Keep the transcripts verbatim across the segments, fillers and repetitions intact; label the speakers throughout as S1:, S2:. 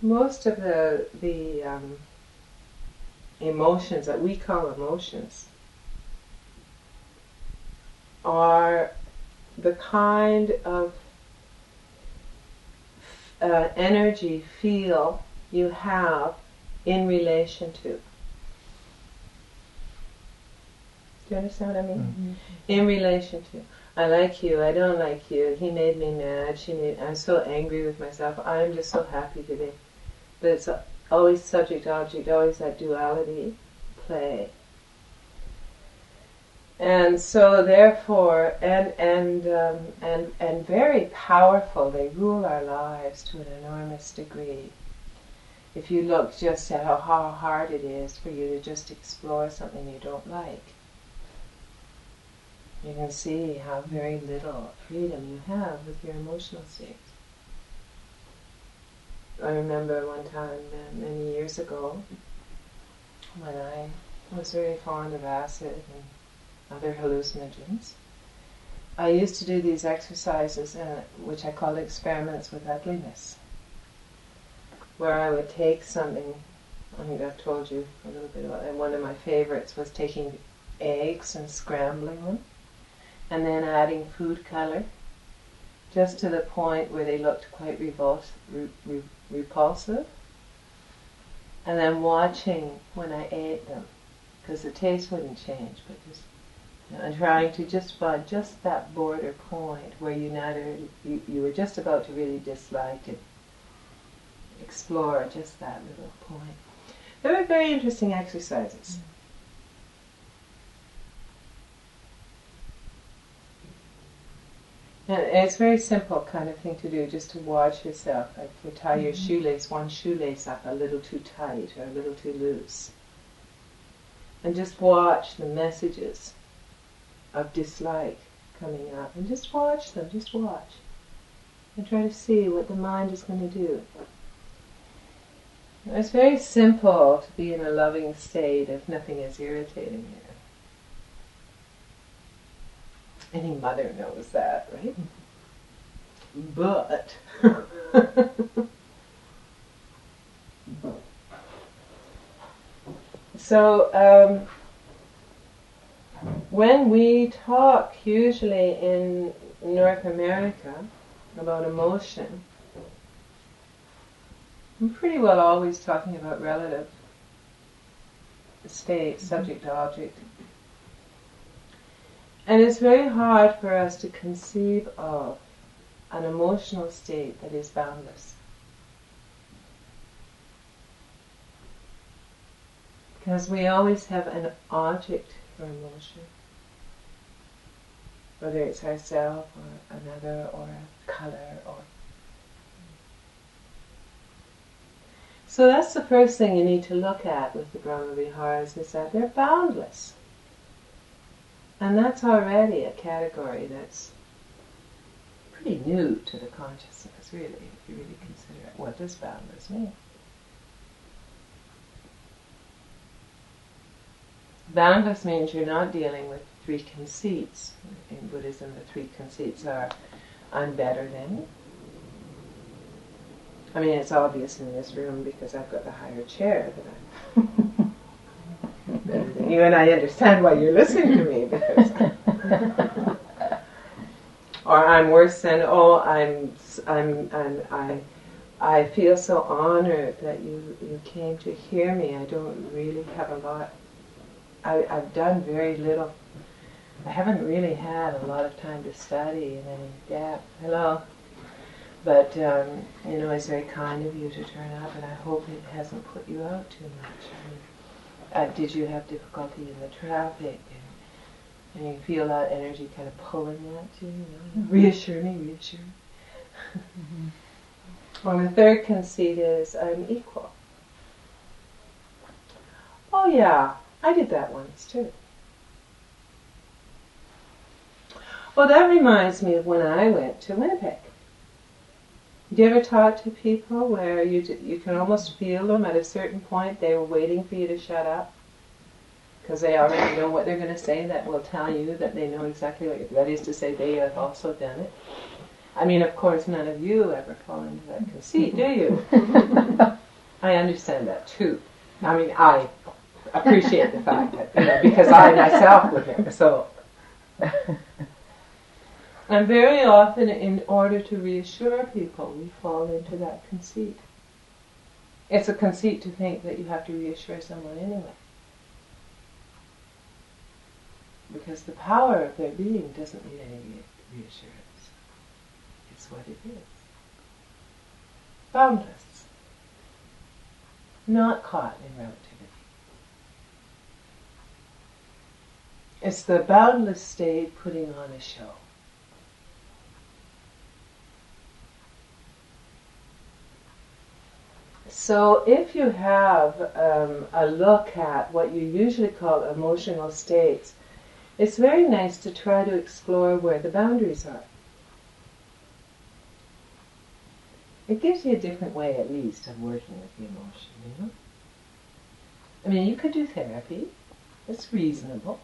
S1: most of the the um, emotions that we call emotions are the kind of uh, energy, feel you have in relation to. Do you understand what I mean?
S2: Mm-hmm.
S1: In relation to. I like you, I don't like you, he made me mad, she made, I'm so angry with myself, I'm just so happy today. But it's always subject-object, always that duality play. And so therefore, and and um, and and very powerful, they rule our lives to an enormous degree. If you look just at how, how hard it is for you to just explore something you don't like, you can see how very little freedom you have with your emotional states. I remember one time, uh, many years ago, when I was very fond of acid and other hallucinogens, I used to do these exercises, uh, which I called experiments with ugliness, where I would take something, I think I've told you a little bit about it, and one of my favorites was taking eggs and scrambling them, and then adding food color, just to the point where they looked quite revulse, re, re, repulsive, and then watching when I ate them, because the taste wouldn't change, but just you know, and trying to just find just that border point where you, neither, you you were just about to really dislike it, explore just that little point. They were very interesting exercises. And it's a very simple kind of thing to do, just to watch yourself. Like if you tie your
S2: Mm-hmm.
S1: shoelace, one shoelace up a little too tight or a little too loose. And just watch the messages of dislike coming up. And just watch them, just watch. And try to see what the mind is going to do. It's very simple to be in a loving state if nothing is irritating you. Any mother knows that, right? But so um, when we talk usually in North America about emotion, I'm pretty well always talking about relative state, subject to object. And it's very hard for us to conceive of an emotional state that is boundless. Because we always have an object for emotion. Whether it's ourselves or another or a color or... So that's the first thing you need to look at with the Brahma Viharas, is that they're boundless. And that's already a category that's pretty new to the consciousness, really, if you really consider it. What does boundless mean? Boundless means you're not dealing with three conceits. In Buddhism, the three conceits are, I'm better than. I mean, it's obvious in this room because I've got the higher chair that I'm better than you, and I understand why you're listening to me, because or I'm worse than, oh, I'm, I'm, I'm, I, I feel so honored that you, you came to hear me. I don't really have a lot, I, I've done very little, I haven't really had a lot of time to study in any depth. Hello. But, um, you know, it's very kind of you to turn up, and I hope it hasn't put you out too much. I mean, Uh, did you have difficulty in the traffic, and, and you feel that energy kind of pulling at you, you know? Mm-hmm. Reassure me, reassure me. Mm-hmm. Well, the third conceit is I'm equal. Oh yeah, I did that once too. Well, that reminds me of when I went to Winnipeg. Did you ever talk to people where you you can almost feel them at a certain point, they were waiting for you to shut up? Because they already know what they're going to say that will tell you that they know exactly what you're... That is to say, they have also done it. I mean, of course, none of you ever fall into that conceit, do you? I understand that too. I mean, I appreciate the fact that, you know, because I myself would never, so. And very often, in order to reassure people, we fall into that conceit. It's a conceit to think that you have to reassure someone anyway. Because the power of their being doesn't need any reassurance. It's what it is. Boundless. Not caught in relativity. It's the boundless state putting on a show. So if you have um, a look at what you usually call emotional states, it's very nice to try to explore where the boundaries are. It gives you a different way, at least, of working with the emotion, you know? I mean, you could do therapy. It's reasonable.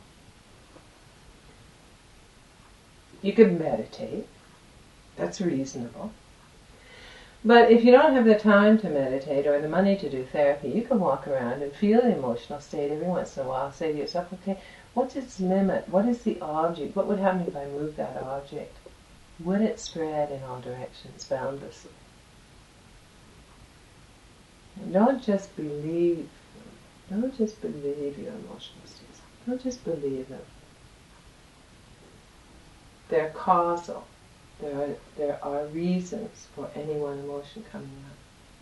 S1: You could meditate. That's reasonable. But if you don't have the time to meditate or the money to do therapy, you can walk around and feel the emotional state every once in a while. Say to yourself, okay, what's its limit? What is the object? What would happen if I moved that object? Would it spread in all directions boundlessly? And don't just believe them. Don't just believe your emotional states. Don't just believe them. They're causal. There are, there are reasons for any one emotion coming up.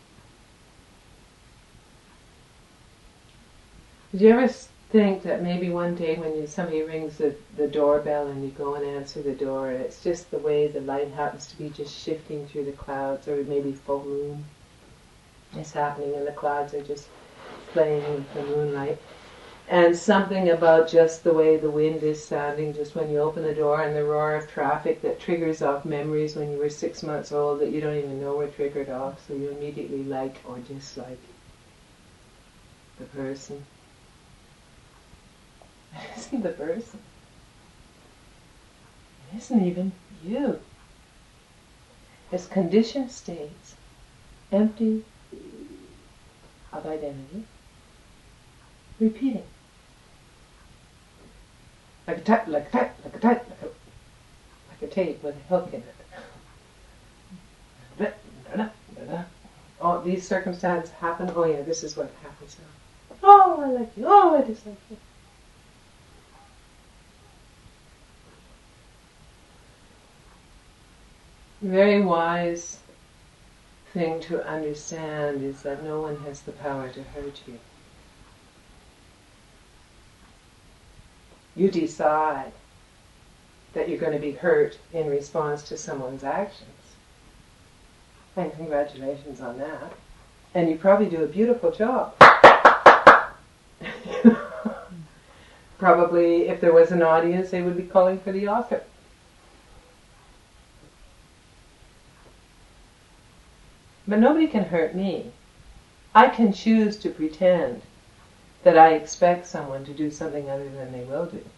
S1: Did you ever think that maybe one day when you, somebody rings the, the doorbell and you go and answer the door, and it's just the way the light happens to be just shifting through the clouds, or maybe full moon is happening and the clouds are just playing with the moonlight? And something about just the way the wind is sounding just when you open the door, and the roar of traffic that triggers off memories when you were six months old that you don't even know were triggered off, so you immediately like or dislike the person. It isn't the person. It isn't even you. It's conditioned states, empty of identity, repeating. Like a tape, like a tape, like a tape, like a, like a tape with a hook in it. Oh, these circumstances happen. Oh yeah, this is what happens now. Oh, I like you. Oh, I dislike you. A very wise thing to understand is that no one has the power to hurt you. You decide that you're going to be hurt in response to someone's actions. And congratulations on that. And you probably do a beautiful job. Probably, if there was an audience, they would be calling for the author. But nobody can hurt me. I can choose to pretend that I expect someone to do something other than they will do.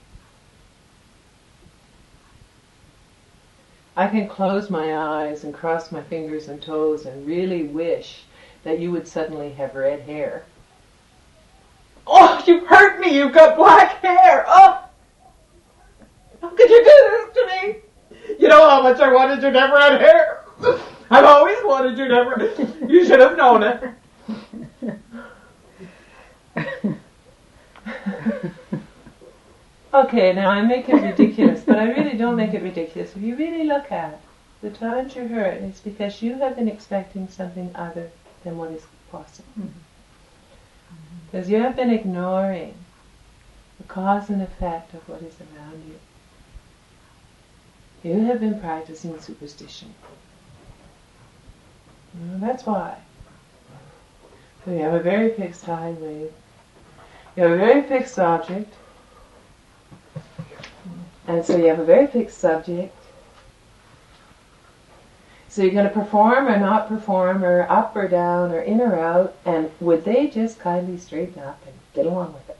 S1: I can close my eyes and cross my fingers and toes and really wish that you would suddenly have red hair. Oh, you hurt me, you've got black hair! Oh! How could you do this to me? You know how much I wanted you to have red hair? I've always wanted you to have red hair. You should have known it. Okay, now I make it ridiculous, but I really don't make it ridiculous. If you really look at the times you're hurt, it's because you have been expecting something other than what is possible. Because mm-hmm. you have been ignoring the cause and effect of what is around you. You have been practicing superstition. Well, that's why. So you have a very fixed tide wave. You have a very fixed object. And so you have a very fixed subject. So you're going to perform or not perform, or up or down, or in or out, and would they just kindly straighten up and get along with it?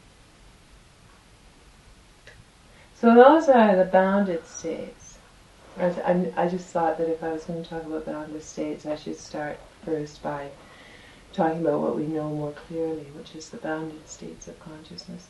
S1: So those are the bounded states. I, th- I, I just thought that if I was going to talk about boundless states, I should start first by talking about what we know more clearly, which is the bounded states of consciousness.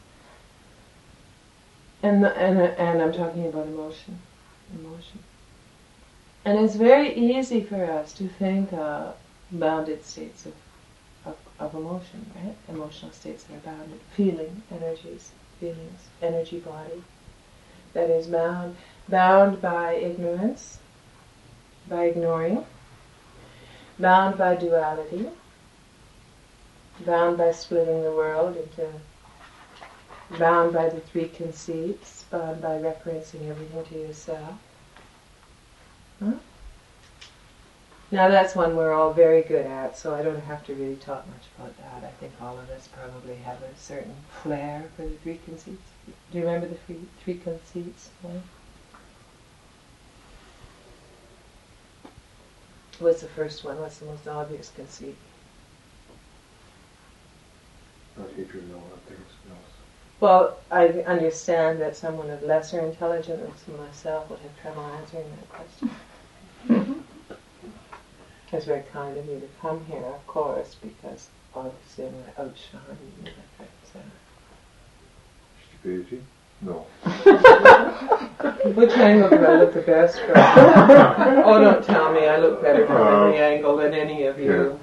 S1: And the, and and I'm talking about emotion, emotion. And it's very easy for us to think of bounded states of, of of emotion, right? Emotional states that are bounded, feeling energies, feelings, energy body that is bound, bound by ignorance, by ignoring, bound by duality, bound by splitting the world into, bound by the three conceits, bound by referencing everything to yourself. Huh? Now that's one we're all very good at, so I don't have to really talk much about that. I think all of us probably have a certain flair for the three conceits. Do you remember the three, three conceits? Right? What's the first one? What's the most obvious conceit?
S2: Not hatred and all that things else.
S1: Well, I understand that someone of lesser intelligence than myself would have trouble answering that question. It's very kind of you to come here, of course, because obviously I'm going to outshine you. But, uh,
S2: stupidity? No.
S1: Which angle do I look the best from? Oh, don't tell me I look better from uh, any angle than any of you.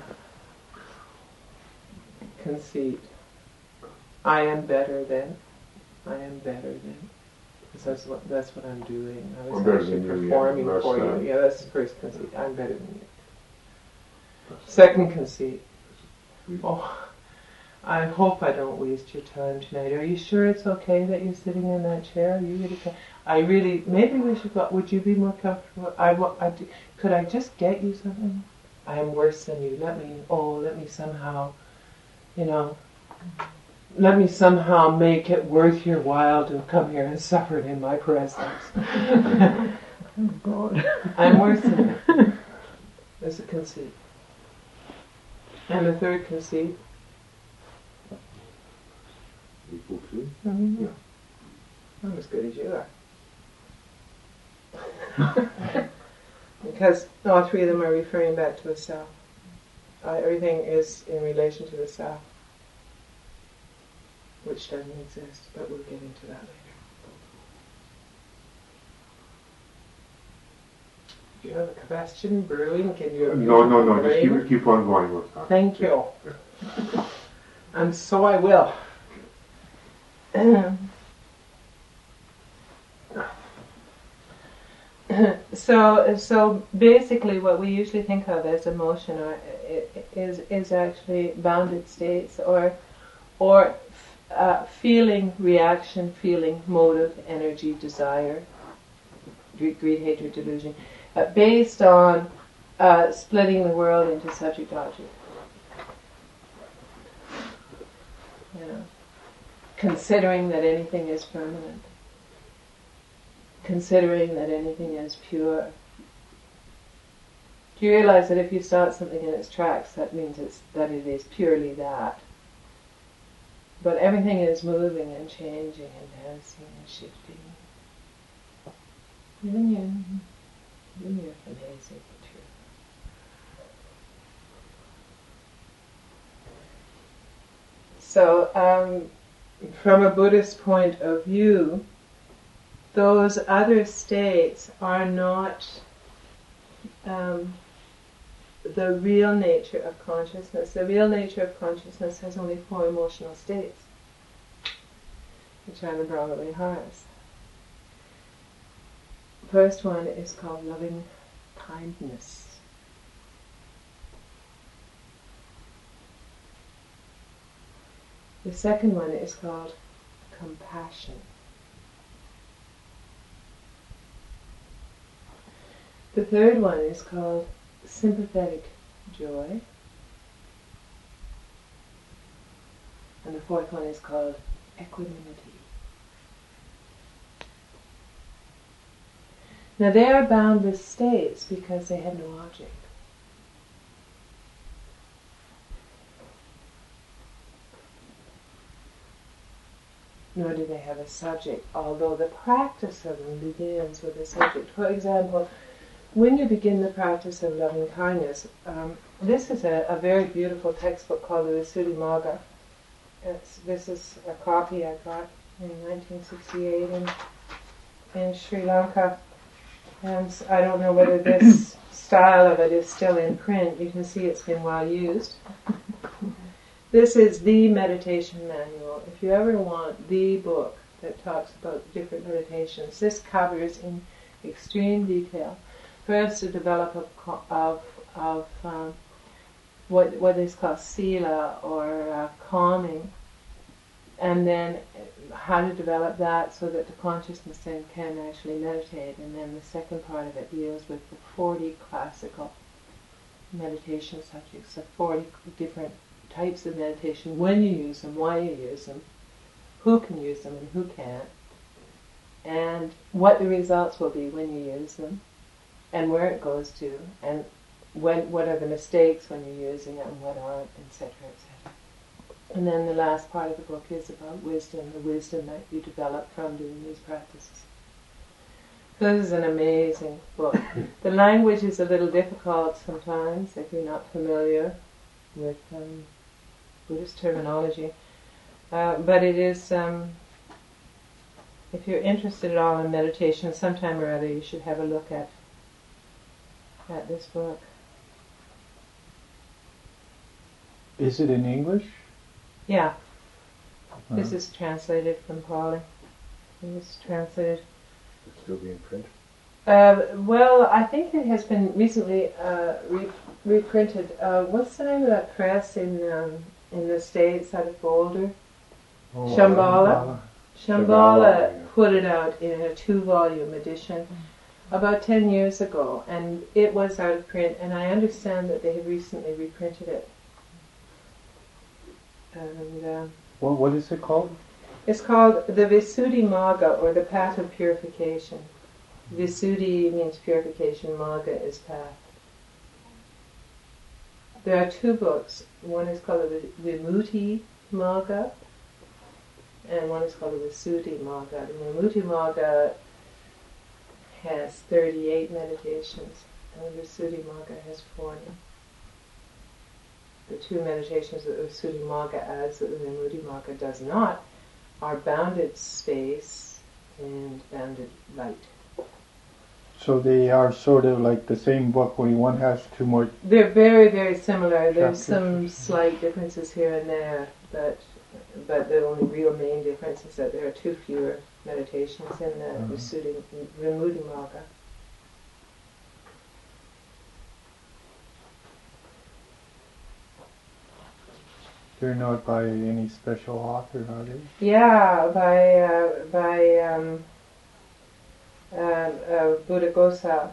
S1: Yeah. Conceit. I am better than. I am better than. Because that's what, that's what I'm doing. I was actually performing you, yeah. for you. Yeah, that's the first conceit. I'm better than you. Second conceit. Oh, I hope I don't waste your time tonight. Are you sure it's okay that you're sitting in that chair? Are you really? I really. Maybe we should go. Would you be more comfortable? I, I. Could I just get you something? I am worse than you. Let me. Oh, let me somehow. You know. Let me somehow make it worth your while to come here and suffer in my presence. Oh God. I'm worse than you. There's a conceit. And the third conceit.
S2: Equal to?
S1: Mm-hmm. Yeah. I'm as good as you are. Because all three of them are referring back to the self. Uh, everything is in relation to the self, which doesn't exist, but we'll get into that later. Do you have a question brewing? Can you?
S2: No, no, no. Just keep, keep on going with that.
S1: Thank you. And so I will. so, so basically, what we usually think of as emotion or is is actually bounded states, or or uh, feeling, reaction, feeling, motive, energy, desire, greed, greed hatred, delusion. Uh, based on uh, splitting the world into subject-object. You know, considering that anything is permanent. Considering that anything is pure. Do you realize that if you start something in its tracks, that means it's, that it is purely that? But everything is moving and changing and dancing and shifting. Even you. Even you're amazing, true. So, um, from a Buddhist point of view, those other states are not um, the real nature of consciousness. The real nature of consciousness has only four emotional states, which Anna Brahma has. First one is called loving kindness. The second one is called compassion. The third one is called sympathetic joy. And the fourth one is called equanimity. Now they are boundless states because they have no object. nor do they have a subject, although the practice of them begins with a subject. For example, when you begin the practice of loving kindness, um, this is a, a very beautiful textbook called the Visuddhimagga. It's, this is a copy I got in nineteen sixty-eight in, in Sri Lanka. And I don't know whether this style of it is still in print. You can see it's been well used. This is the meditation manual. If you ever want the book that talks about different meditations, this covers in extreme detail. First, to develop a, of of um, what what is called sila, or uh, calming, and then how to develop that so that the consciousness then can actually meditate. And then the second part of it deals with the forty classical meditation subjects, the forty different types of meditation, when you use them, why you use them, who can use them and who can't, and what the results will be when you use them, and where it goes to, and when what are the mistakes when you're using it and what aren't, et cetera, et cetera. And then the last part of the book is about wisdom, the wisdom that you develop from doing these practices. So this is an amazing book. The language is a little difficult sometimes if you're not familiar with um, Buddhist terminology, uh, but it is, um, if you're interested at all in meditation, sometime or other you should have a look at at this book.
S3: Is it in English?
S1: Yeah.
S3: Uh-huh.
S1: This is translated from Pali. This is translated.
S2: It's still being printed?
S1: Uh, well, I think it has been recently uh, re- reprinted. Uh, what's the name of that press in um, in the States out of Boulder?
S3: Oh,
S1: Shambhala. Shambhala
S2: Shambhala, yeah.
S1: put it out in a two-volume edition about ten years ago, and it was out of print, and I understand that they have recently reprinted it. And uh,
S3: Well, what is it called?
S1: it's called the Visuddhimagga, or the Path of Purification. Visuddhi means purification, Magga is path. There are two books. One is called the Vimuttimagga, and one is called the Visuddhimagga. The Vimuttimagga has thirty-eight meditations, and the Visuddhimagga has forty. The two meditations that the Visuddhimagga adds that the Vimuttimagga does not are bounded space and bounded light.
S3: So they are sort of like the same book, only one has two more.
S1: They're very, very similar. There's
S3: chapters.
S1: some slight differences here and there, but but the only real main difference is that there are two fewer meditations in the
S3: Mhm.
S1: Visuddhi- Vimuttimagga.
S3: They're not by any special author, are they?
S1: Yeah, by uh, by um, uh, uh, Buddhaghosa,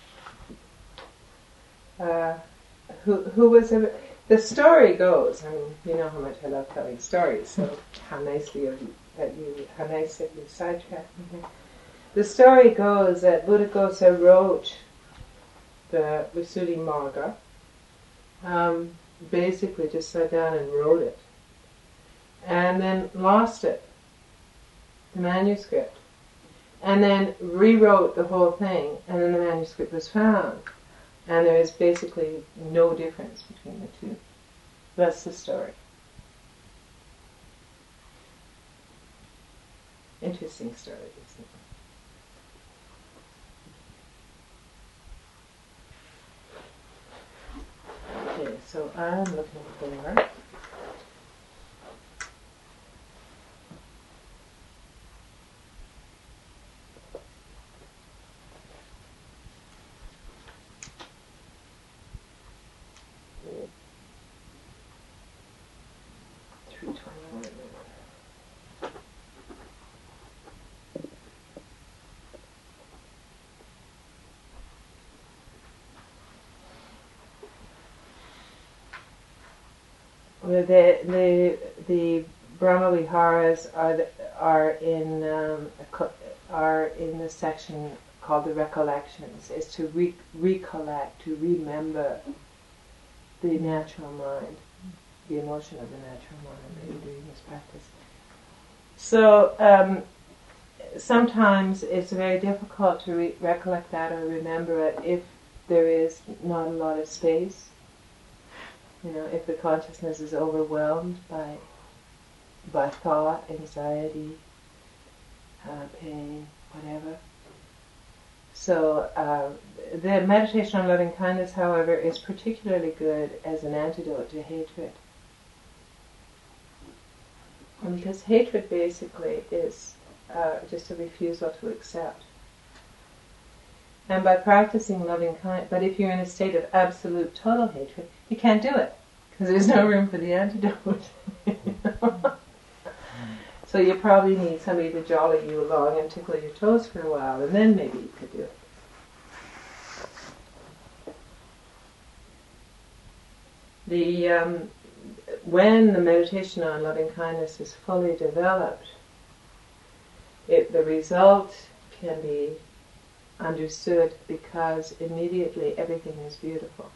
S1: uh, who who was a. The story goes. I mean, you know how much I love telling stories. So how nicely of you, that you how nice that you sidetracked me here. The story goes that Buddhaghosa wrote the Visuddhimagga. Um, basically just sat down and wrote it, and then lost it, the manuscript, and then rewrote the whole thing, and then the manuscript was found, and there is basically no difference between the two. That's the story. Interesting story, isn't it? Okay, so I'm looking for three twenty-one. The the the Brahma Viharas are the, are in um, are in the section called the recollections. Is to re- recollect, to remember the natural mind, the emotion of the natural mind that you're doing this practice. So um, sometimes it's very difficult to re- recollect that or remember it if there is not a lot of space. You know, if the consciousness is overwhelmed by by thought, anxiety, uh, pain, whatever. So uh, the meditation on loving kindness, however, is particularly good as an antidote to hatred. And because hatred basically is uh, just a refusal to accept. And by practicing loving kindness, but if you're in a state of absolute total hatred, you can't do it because there's no room for the antidote. So you probably need somebody to jolly you along and tickle your toes for a while, and then maybe you could do it. The um, when the meditation on loving kindness is fully developed, it, the result can be understood because immediately everything is beautiful.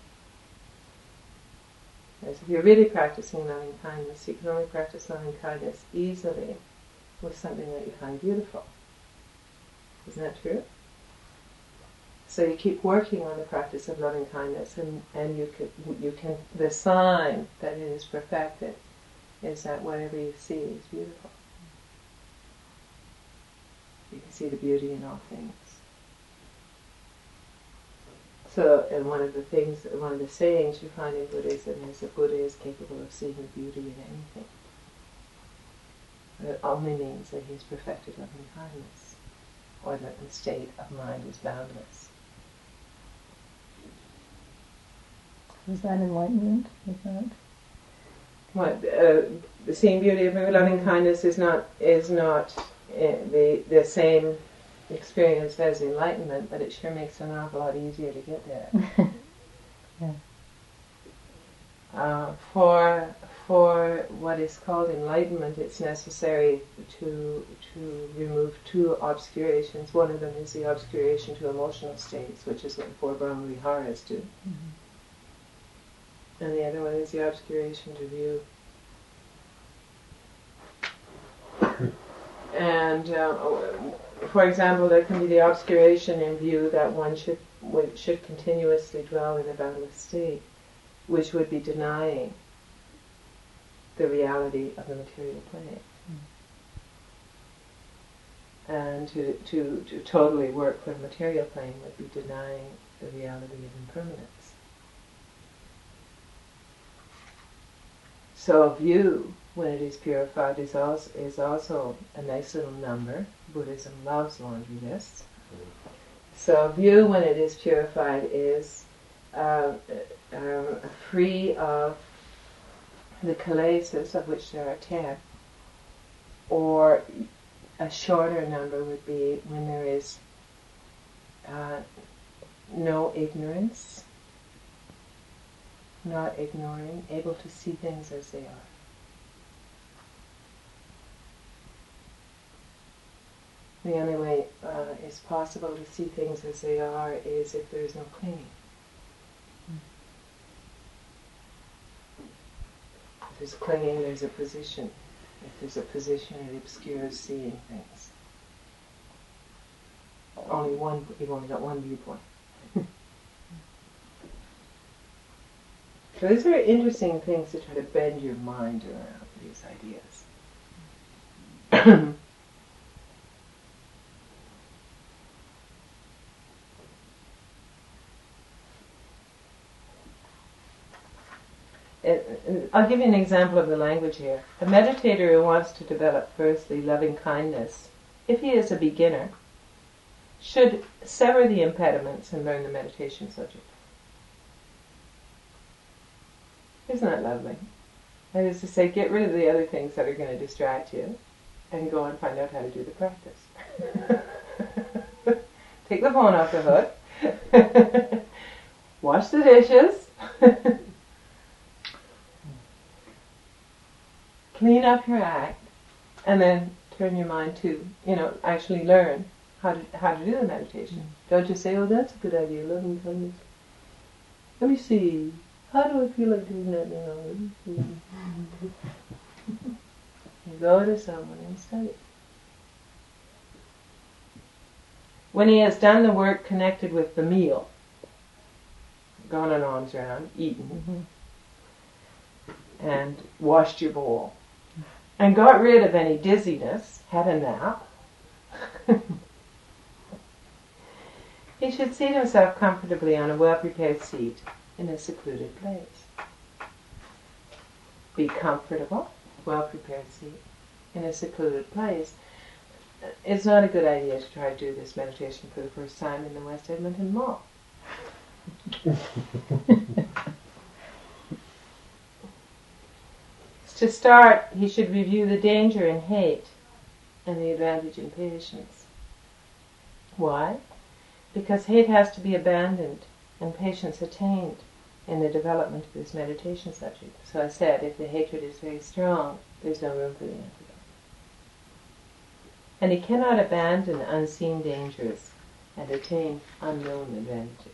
S1: As if you're really practicing loving kindness, you can only practice loving kindness easily with something that you find beautiful. Isn't that true? So you keep working on the practice of loving kindness, and, and you can, you can. The sign that it is perfected is that whatever you see is beautiful. You can see the beauty in all things. So, and one of the things, one of the sayings you find in Buddhism is that Buddha is capable of seeing the beauty in anything. It only means that he's perfected loving kindness, or that the state of mind is boundless.
S4: Is that enlightenment? Is that?
S1: What uh, the seeing beauty of loving kindness is not is not uh, the the same experience as enlightenment, but it sure makes it an awful lot easier to get there.
S4: Yeah.
S1: Uh, for for what is called enlightenment, it's necessary to to remove two obscurations. One of them is the obscuration to emotional states, which is what the four Brahma Viharas do. Mm-hmm. And the other one is the obscuration to view. And uh, for example, there can be the obscuration in view that one should should continuously dwell in a boundless state, which would be denying the reality of the material plane. Mm. And to, to, to totally work for the material plane would be denying the reality of impermanence. So view, when it is purified, is also, is also a nice little number. Buddhism loves laundry lists. So view, when it is purified, is uh, uh, free of the kilesas, of which there are ten, or a shorter number would be when there is uh, no ignorance, not ignoring, able to see things as they are. The only way uh, it's possible to see things as they are is if there is no clinging. If there's clinging, there's a position. If there's a position, it obscures seeing things. Only one, you've only got one viewpoint. So these are interesting things to try to bend your mind around, these ideas. I'll give you an example of the language here. A meditator who wants to develop firstly loving kindness, if he is a beginner, should sever the impediments and learn the meditation subject. Isn't that lovely? That is to say, get rid of the other things that are going to distract you and go and find out how to do the practice. Take the phone off the hook. Wash the dishes. Clean up your act, and then turn your mind to, you know, actually learn how to how to do the meditation. Mm. Don't just say, "Oh, that's a good idea, loving kindness. Let me see. How do I feel like doing that now?" You go to someone and study. When he has done the work connected with the meal, gone an arms round, eaten, mm-hmm. and washed your bowl, and got rid of any dizziness, had a nap, he should seat himself comfortably on a well-prepared seat in a secluded place. Be comfortable, well-prepared seat in a secluded place. It's not a good idea to try to do this meditation for the first time in the West Edmonton Mall. To start, he should review the danger in hate and the advantage in patience. Why? Because hate has to be abandoned and patience attained in the development of this meditation subject. So I said, if the hatred is very strong, there's no room for the antidote. And he cannot abandon unseen dangers and attain unknown advantages.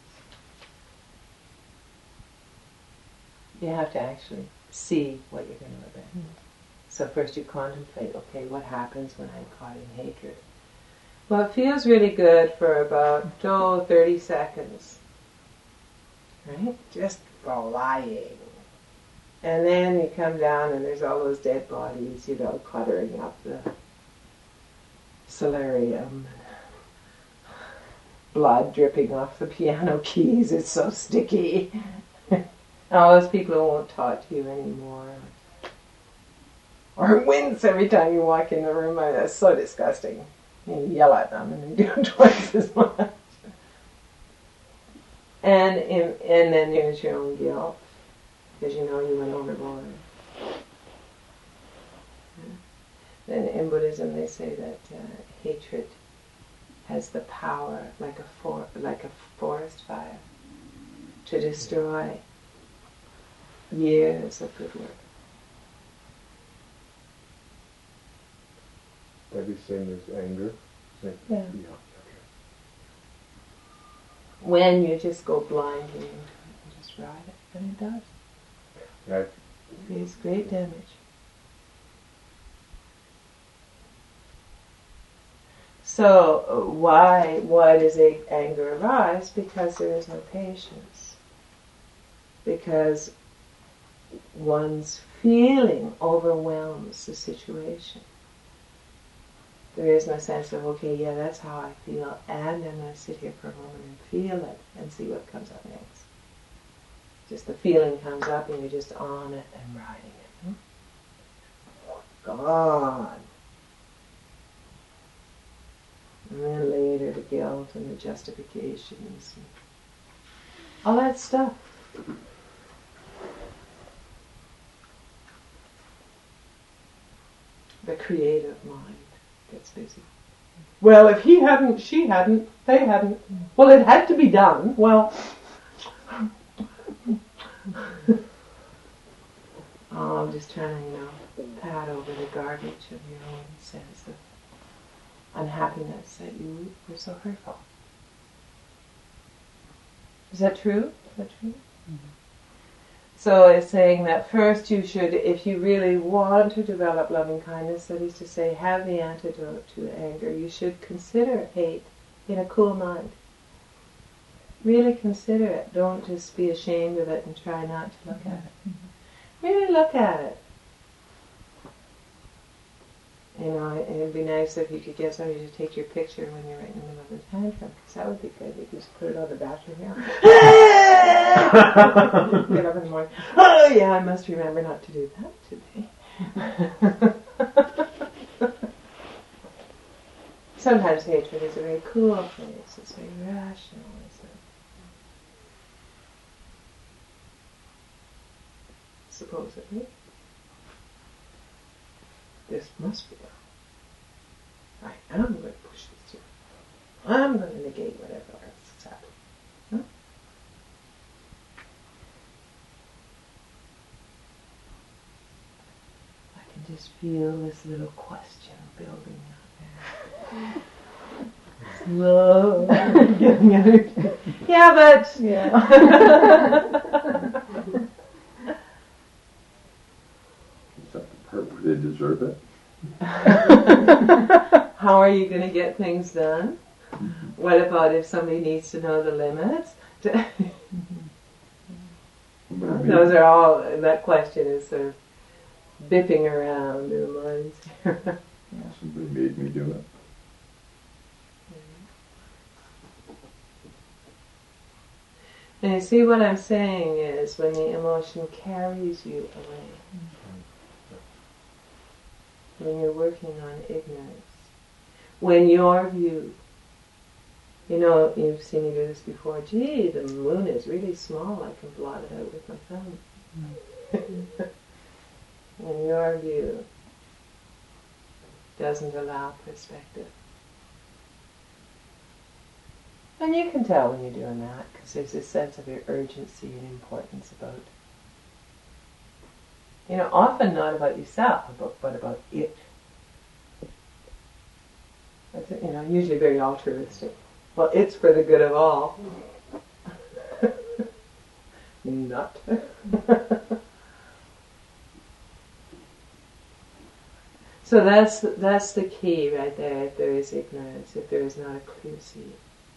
S1: You have to actually see what you're going to abandon. Mm. So first you contemplate, okay, what happens when I'm caught in hatred? Well, it feels really good for about, oh, thirty seconds. Right? Just flying. And then you come down and there's all those dead bodies, you know, cluttering up the solarium. Blood dripping off the piano keys, it's so sticky. All those people who won't talk to you anymore. Or wince every time you walk in the room. I mean, that's so disgusting. You yell at them and they do twice as much. And in, and then there's your own guilt, because you know you went overboard. Then in Buddhism they say that uh, hatred has the power, like a for, like a forest fire, to destroy years of good work.
S2: That'd be the same as anger. Like,
S1: yeah.
S2: yeah. Okay.
S1: When you just go blindly into it and just ride it, and it does.
S2: Right.
S1: It creates great damage. So uh, why why does anger arise? Because there is no patience. Because one's feeling overwhelms the situation. There is no sense of, okay, yeah, that's how I feel, and I'm going to sit here for a moment and feel it and see what comes up next. Just the feeling comes up and you're just on it and riding it. Hmm? Gone. And then later the guilt and the justifications and all that stuff. The creative mind gets busy. Well, if he hadn't, she hadn't, they hadn't. Well, it had to be done. Well, oh, I'm just trying to, you know, pat over the garbage of your own sense of unhappiness that you were so hurtful. Is that true? Is that true? Mm-hmm. So it's saying that first you should, if you really want to develop loving kindness, that is to say, have the antidote to anger, you should consider hate in a cool mind. Really consider it. Don't just be ashamed of it and try not to look at it. Really look at it. You know, it would be nice if you could get somebody to take your picture when you're right in the middle of the tantrum, because that would be good. You could just put it on the bathroom here. Get up in the morning. Oh yeah, I must remember not to do that today. Sometimes hatred is a very cool place. It's very rational. Isn't it? Supposedly. This must be done. I am going to push this through. I'm going to negate whatever else is happening. Huh? I can just feel this little question building out there. Slow. Getting it. Yeah, but... Yeah.
S5: Is that the part where they deserve it?
S1: How are you going to get things done? What about if somebody needs to know the limits? Those are all, that question is sort of bipping around in the minds here.
S3: Somebody made me do it.
S1: And you see what I'm saying is when the emotion carries you away, when you're working on ignorance, when your view, you know, you've seen me do this before, gee, the moon is really small, I can blot it out with my thumb. Mm. When your view doesn't allow perspective. And you can tell when you're doing that, because there's a sense of urgency and importance about, you know, often not about yourself, but about it. That's, you know, usually very altruistic. Well, it's for the good of all. Not. So that's that's the key right there. If there is ignorance, if there is not a clear seed.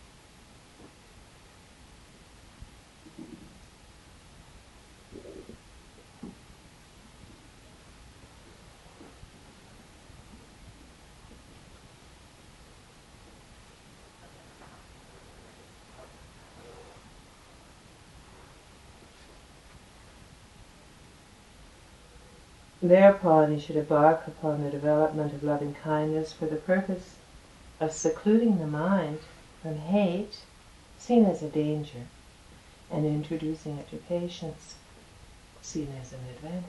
S1: Thereupon he should embark upon the development of loving kindness for the purpose of secluding the mind from hate, seen as a danger, and introducing it to patience, seen as an advantage.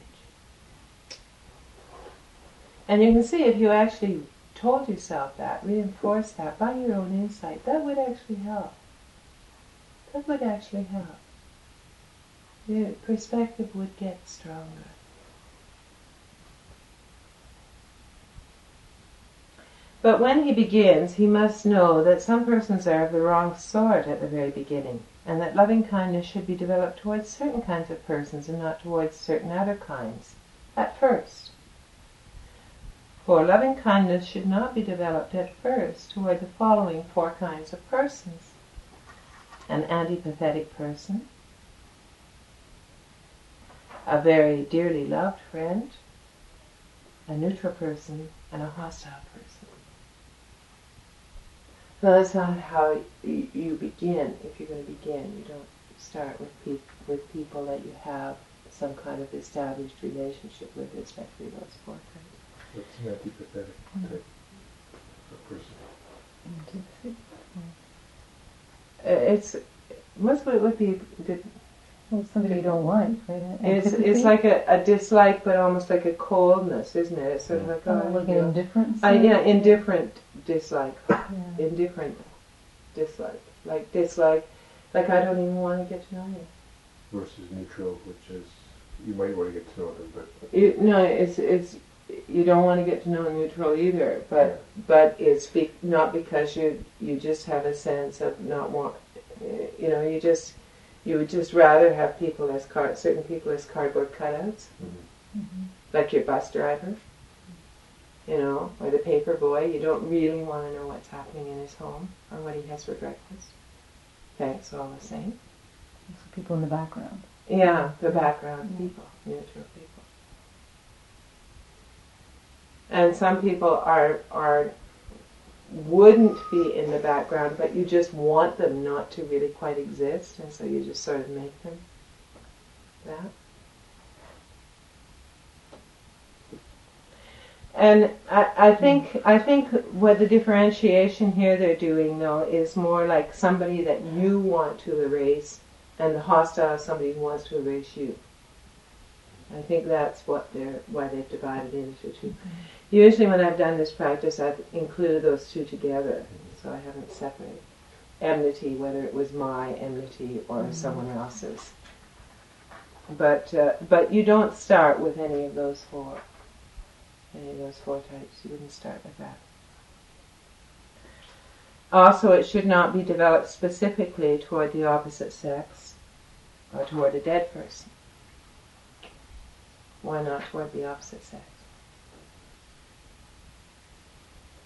S1: And you can see if you actually told yourself that, reinforced that by your own insight, that would actually help. That would actually help. Your perspective would get stronger. But when he begins, he must know that some persons are of the wrong sort at the very beginning, and that loving kindness should be developed towards certain kinds of persons and not towards certain other kinds, at first. For loving kindness should not be developed at first toward the following four kinds of persons: an antipathetic person, a very dearly loved friend, a neutral person, and a hostile person. So that's not how you, you begin. If you're going to begin, you don't start with, pe- with people that you have some kind of established relationship with, especially those four kinds.
S2: What's an antipathetic type of person?
S1: Uh, It's most of it would be the,
S4: Well, somebody you don't like, right?
S1: it's
S4: Antipathy?
S1: it's like a, a dislike, but almost like a coldness, isn't it? It's sort of like,
S4: Oh,
S1: oh,
S4: like
S1: you
S4: an
S1: know.
S4: indifference?
S1: Uh, yeah, indifferent dislike.
S4: Yeah.
S1: Indifferent dislike. Like dislike, like I don't even want to get to know you.
S2: Versus neutral, which is, you might want to get to know them, but...
S1: You, no, it's it's you don't want to get to know neutral either, but
S2: Yeah.
S1: but it's be, not because you you just have a sense of not want, you know, you just you would just rather have people as card certain people as cardboard cutouts,
S2: Mm-hmm.
S4: Mm-hmm.
S1: like your bus driver, you know, or the paper boy. You don't really want to know what's happening in his home or what he has for breakfast. Thanks all the same.
S4: So people in the background.
S1: Yeah, the background
S4: Yeah.
S1: people, neutral people. And some people are are wouldn't be in the background, but you just want them not to really quite exist, and so you just sort of make them that. And I, I think I think what the differentiation here they're doing though is more like somebody that you want to erase, and the hostile is somebody who wants to erase you. I think that's what they're why they've divided into two. Mm-hmm. Usually, when I've done this practice, I've included those two together, so I haven't separated enmity, whether it was my enmity or mm-hmm. someone else's. But uh, but you don't start with any of those four. Any of those four types, you wouldn't start with that. Also, it should not be developed specifically toward the opposite sex or toward a dead person. Why not toward the opposite sex?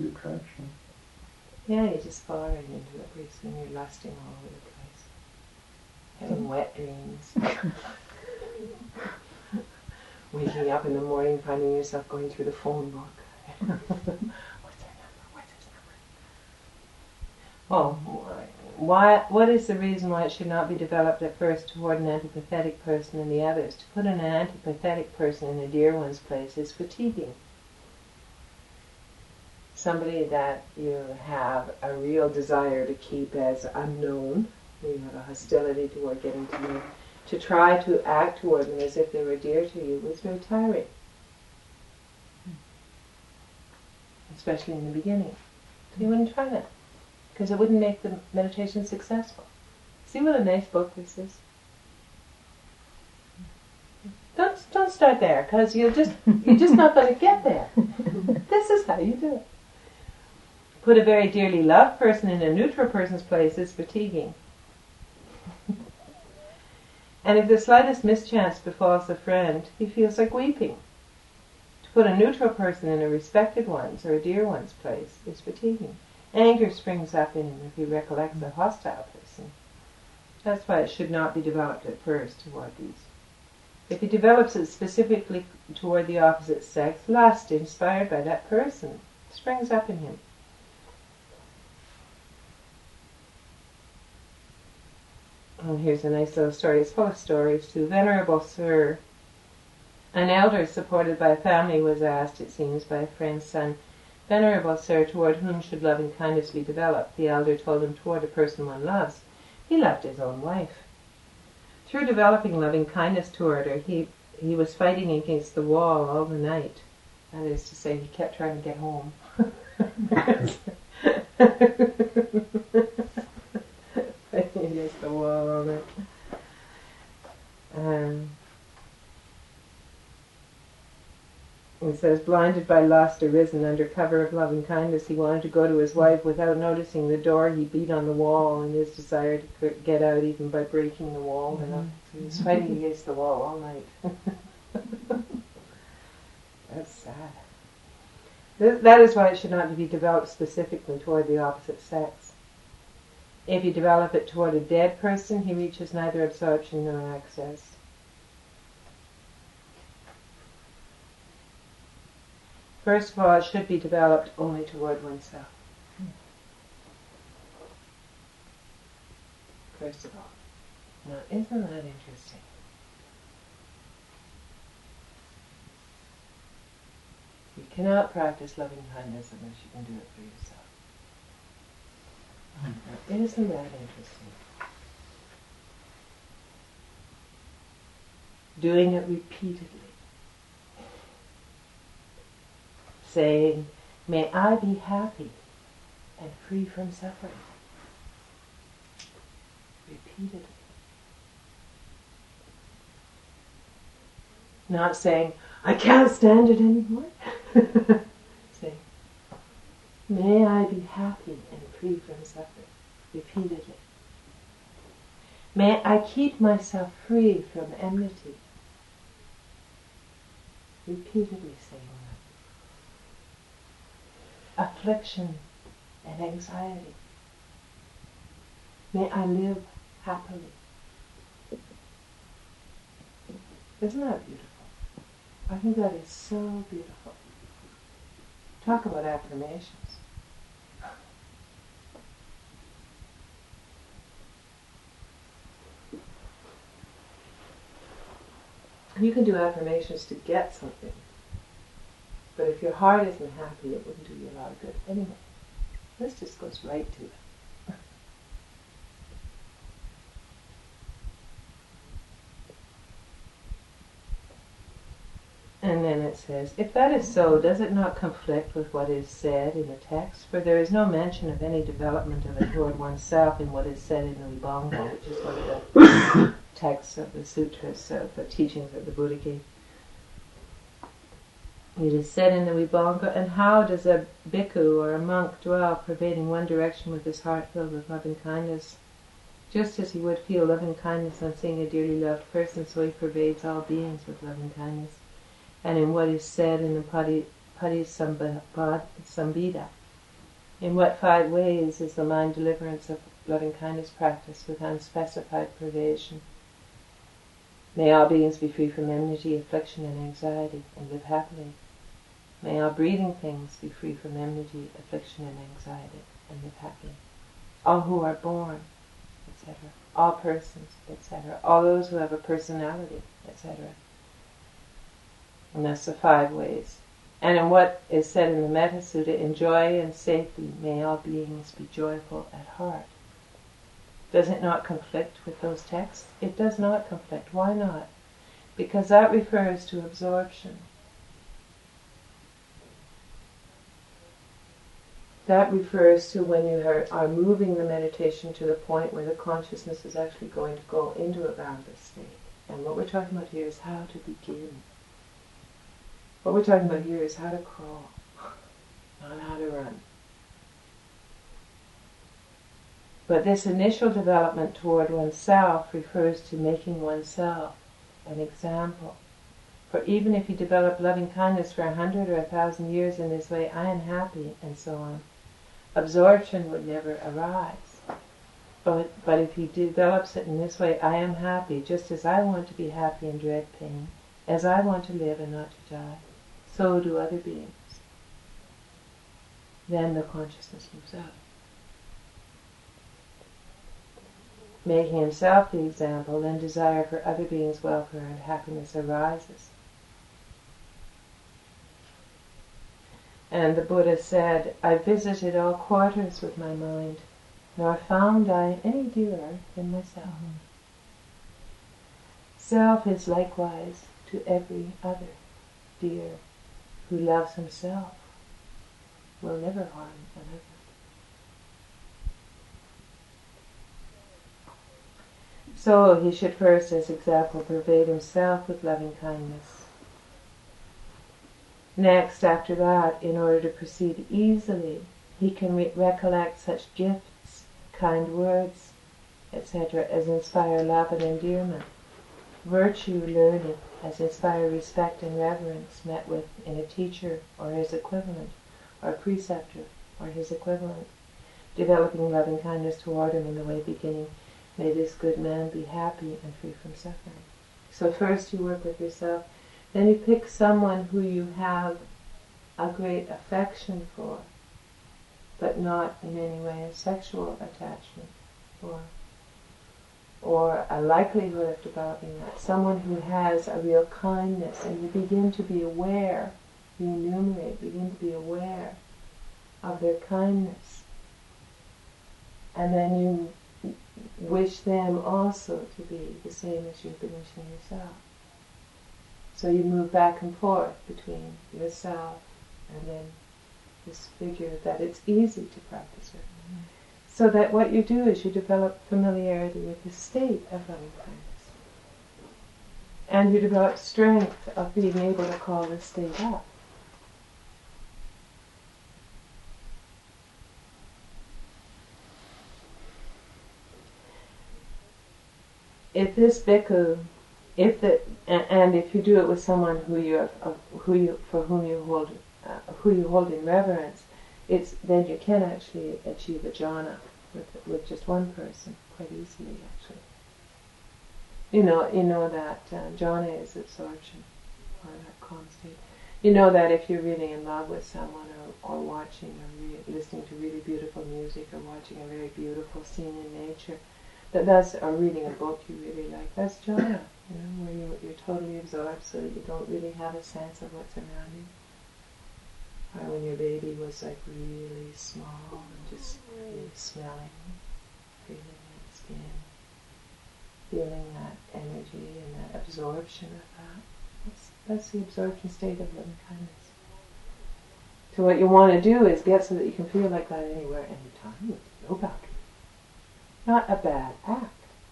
S3: the attraction.
S1: Yeah, you just fall right into it pretty soon. You're lusting all over the place. Having wet dreams. Waking up in the morning, finding yourself going through the phone book. What's their number? What's his number? Well, why, what is the reason why it should not be developed at first toward an antipathetic person in the others? To put an antipathetic person in a dear one's place is fatiguing. Somebody that you have a real desire to keep as unknown, you have a hostility toward getting to know, to try to act toward them as if they were dear to you was very tiring. Especially in the beginning. You wouldn't try that, because it wouldn't make the meditation successful. See what a nice book this is? Don't don't start there, because you're just you're just not going to get there. This is how you do it. Put a very dearly loved person in a neutral person's place is fatiguing. And if the slightest mischance befalls a friend, he feels like weeping. To put a neutral person in a respected one's or a dear one's place is fatiguing. Anger springs up in him if he recollects a hostile person. That's why it should not be developed at first toward these. If he develops it specifically toward the opposite sex, lust, inspired by that person, springs up in him. Oh, here's a nice little story. It's full of stories too. Venerable Sir, an elder supported by a family, was asked, it seems, by a friend's son, Venerable Sir, toward whom should loving kindness be developed? The elder told him toward a person one loves. He loved his own wife. Through developing loving kindness toward her, he, he was fighting against the wall all the night. That is to say, he kept trying to get home. Fighting against the wall all night. Um, it says, blinded by lust arisen under cover of loving kindness, he wanted to go to his wife without noticing the door. He beat on the wall in his desire to get out, even by breaking the wall. Mm-hmm. So he was fighting against the wall all night. That's sad. Th- that is why it should not be developed specifically toward the opposite sex. If you develop it toward a dead person, he reaches neither absorption nor access. First of all, it should be developed only toward oneself. First of all. Now, isn't that interesting? You cannot practice loving kindness unless you can do it for yourself. Now, isn't that interesting? Doing it repeatedly. Saying, may I be happy and free from suffering. Repeatedly. Not saying, I can't stand it anymore. Saying, may I be happy and free from suffering. Repeatedly. May I keep myself free from enmity. Repeatedly saying that. Affliction and anxiety. May I live happily. Isn't that beautiful? I think that is so beautiful. Talk about affirmations. You can do affirmations to get something. But if your heart isn't happy, it wouldn't do you a lot of good. Anyway, this just goes right to it. And then it says, if that is so, does it not conflict with what is said in the text? For there is no mention of any development of it toward oneself in what is said in the Vibhanga, which is one of the texts of the sutras, of the teachings that the Buddha gave. It is said in the Vibhanga, and how does a bhikkhu or a monk dwell pervading one direction with his heart filled with loving kindness? Just as he would feel loving kindness on seeing a dearly loved person, so he pervades all beings with loving kindness. And in what is said in the Pati, Patisambhida, In what five ways is the mind deliverance of loving kindness practiced with unspecified privation? May all beings be free from enmity, affliction, and anxiety, and live happily. May all breathing things be free from enmity, affliction, and anxiety, and live happily. All who are born, et cetera. All persons, et cetera. All those who have a personality, et cetera. And that's the five ways. And in what is said in the Metta Sutta, in joy and safety, may all beings be joyful at heart. Does it not conflict with those texts? It does not conflict. Why not? Because that refers to absorption. That refers to when you are, are moving the meditation to the point where the consciousness is actually going to go into a boundless state. And what we're talking about here is how to begin. What we're talking about here is how to crawl, not how to run. But this initial development toward oneself refers to making oneself an example. For even if you develop loving kindness for a hundred or a thousand years in this way, I am happy, and so on, absorption would never arise. But, but if he develops it in this way, I am happy, just as I want to be happy and dread pain, as I want to live and not to die, so do other beings. Then the consciousness moves up. Making himself the example, then desire for other beings' welfare and happiness arises. And the Buddha said, I visited all quarters with my mind, nor found I any dearer than myself. Mm-hmm. Self is likewise to every other dear. Who loves himself will never harm another. So he should first, as example, pervade himself with loving kindness. Next, after that, in order to proceed easily, he can re- recollect such gifts, kind words, et cetera, as inspire love and endearment. Virtue learned as inspire respect and reverence met with in a teacher or his equivalent, or a preceptor or his equivalent, developing loving kindness toward him in the way beginning, may this good man be happy and free from suffering. So first you work with yourself, then you pick someone who you have a great affection for, but not in any way a sexual attachment or or a likelihood of developing that. Someone who has a real kindness, and you begin to be aware, you enumerate, begin to be aware of their kindness. And then you wish them also to be the same as you've been wishing yourself. So you move back and forth between yourself and then this figure that it's easy to practice with. Mm-hmm. So that what you do is you develop familiarity with the state of loving kindness. And you develop strength of being able to call this state up. If this bhikkhu, if the, and, and if you do it with someone who you, uh, who you, for whom you hold, uh, who you hold in reverence, it's then you can actually achieve a jhana with with just one person quite easily. Actually, you know, you know that uh, jhana is absorption or that calm state. You know that if you're really in love with someone, or, or watching or re- listening to really beautiful music, or watching a very beautiful scene in nature, that that's or reading a book you really like. That's jhana, you know, where you, you're totally absorbed, so that you don't really have a sense of what's around you. Or when your baby was like really small and just really smelling, feeling that skin, feeling that energy and that absorption of that. That's, that's the absorption state of loving kindness. So what you want to do is get so that you can feel like that anywhere, anytime, with no boundary. Not a bad act.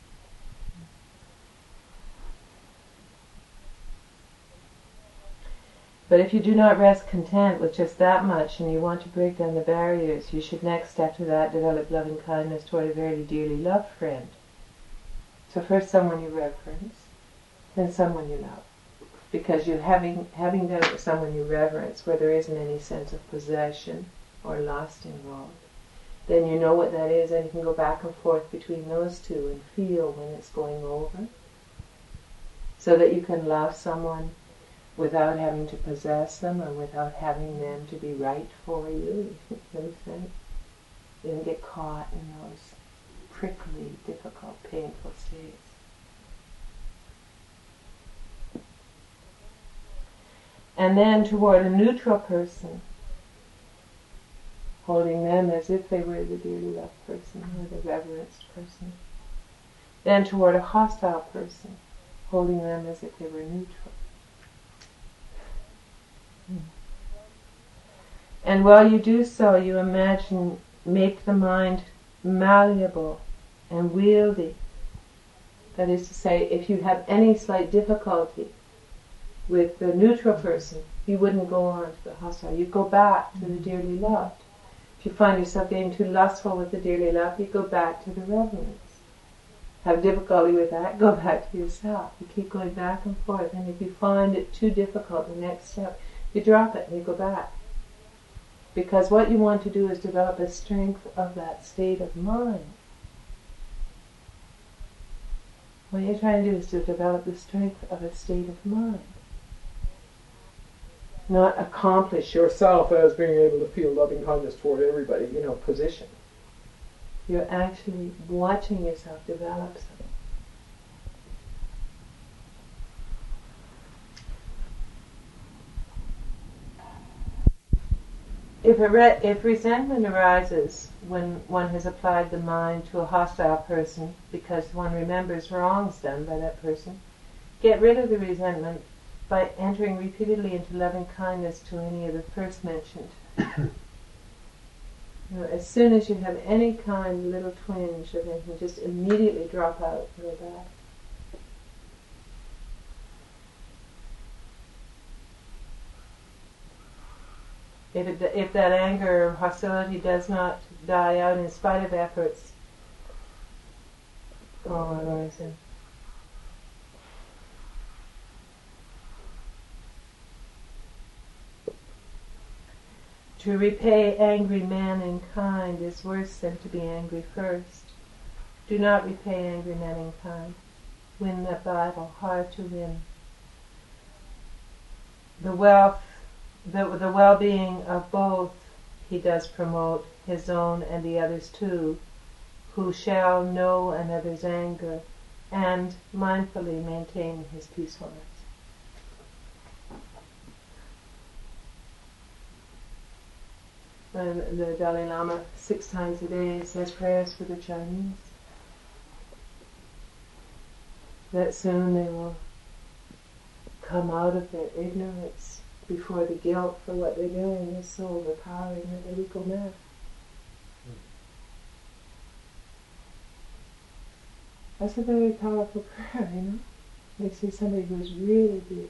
S1: But if you do not rest content with just that much and you want to break down the barriers, you should next, after that, develop loving kindness toward a very dearly loved friend. So first someone you reverence, then someone you love. Because you having having done it with someone you reverence, where there isn't any sense of possession, or lust involved, then you know what that is, and you can go back and forth between those two and feel when it's going over, so that you can love someone without having to possess them or without having them to be right for you. You understand? You don't get caught in those prickly, difficult, painful states. And then toward a neutral person, holding them as if they were the dearly loved person or the reverenced person. Then toward a hostile person, holding them as if they were neutral. And while you do so, you imagine, make the mind malleable and wieldy. That is to say, if you have any slight difficulty with the neutral person, you wouldn't go on to the hostile. You'd go back to the dearly loved. If you find yourself getting too lustful with the dearly loved, you go back to the reverence. Have difficulty with that, go back to yourself. You keep going back and forth, and if you find it too difficult, the next step, you drop it and you go back. Because what you want to do is develop a strength of that state of mind. What you're trying to do is to develop the strength of a state of mind. Not accomplish yourself as being able to feel loving kindness toward everybody, you know, position. You're actually watching yourself develop something. If, a re- if resentment arises when one has applied the mind to a hostile person because one remembers wrongs done by that person, get rid of the resentment by entering repeatedly into loving kindness to any of the first mentioned. You know, as soon as you have any kind little twinge of anything, just immediately drop out and go back. If, it, if that anger or hostility does not die out in spite of efforts, oh, what do I say? To repay angry man in kind is worse than to be angry first. Do not repay angry men in kind. Win the battle, hard to win. The wealth The, the well-being of both he does promote, his own and the others too, who shall know another's anger and mindfully maintain his peacefulness. And the Dalai Lama six times a day says prayers for the Chinese, that soon they will come out of their ignorance before the guilt for what they're doing is so overpowering that they would go mad. That's a very powerful prayer, you know. They see somebody who's really be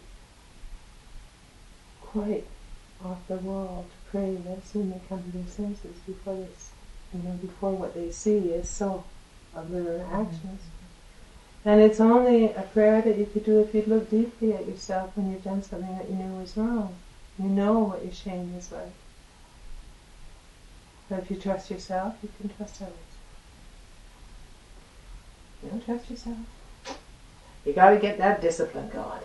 S1: quite off the wall to pray, that soon they come to their senses before this, you know, before what they see is so of their actions. And it's only a prayer that you could do if you'd look deeply at yourself when you've done something that you knew was wrong. You know what your shame is like. But if you trust yourself, you can trust others. You don't trust yourself. You got to get that discipline going.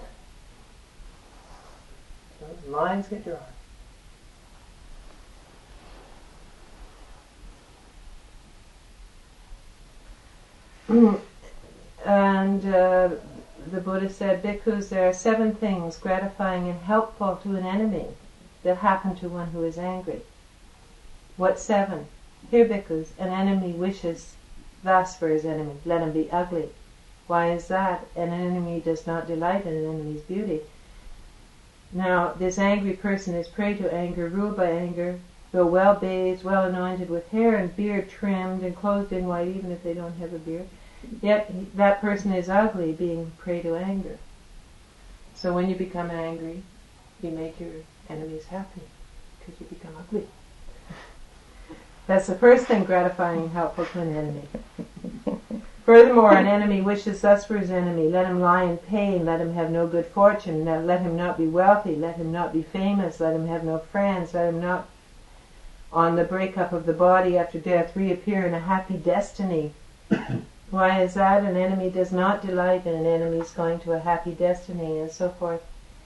S1: Those lines get drawn. And uh, the Buddha said, Bhikkhus, there are seven things gratifying and helpful to an enemy that happen to one who is angry. What seven? Here, Bhikkhus, an enemy wishes thus for his enemy, let him be ugly. Why is that? An enemy does not delight in an enemy's beauty. Now, this angry person is prey to anger, ruled by anger, though well bathed, well anointed, with hair and beard trimmed, and clothed in white, even if they don't have a beard. Yet that person is ugly, being prey to anger. So when you become angry, you make your enemies happy, because you become ugly. That's the first thing gratifying and helpful to an enemy. Furthermore, an enemy wishes thus for his enemy, let him lie in pain, let him have no good fortune, let him not be wealthy, let him not be famous, let him have no friends, let him not on the breakup of the body after death, reappear in a happy destiny. Why is that? An enemy does not delight in an enemy's going to a happy destiny, and so forth.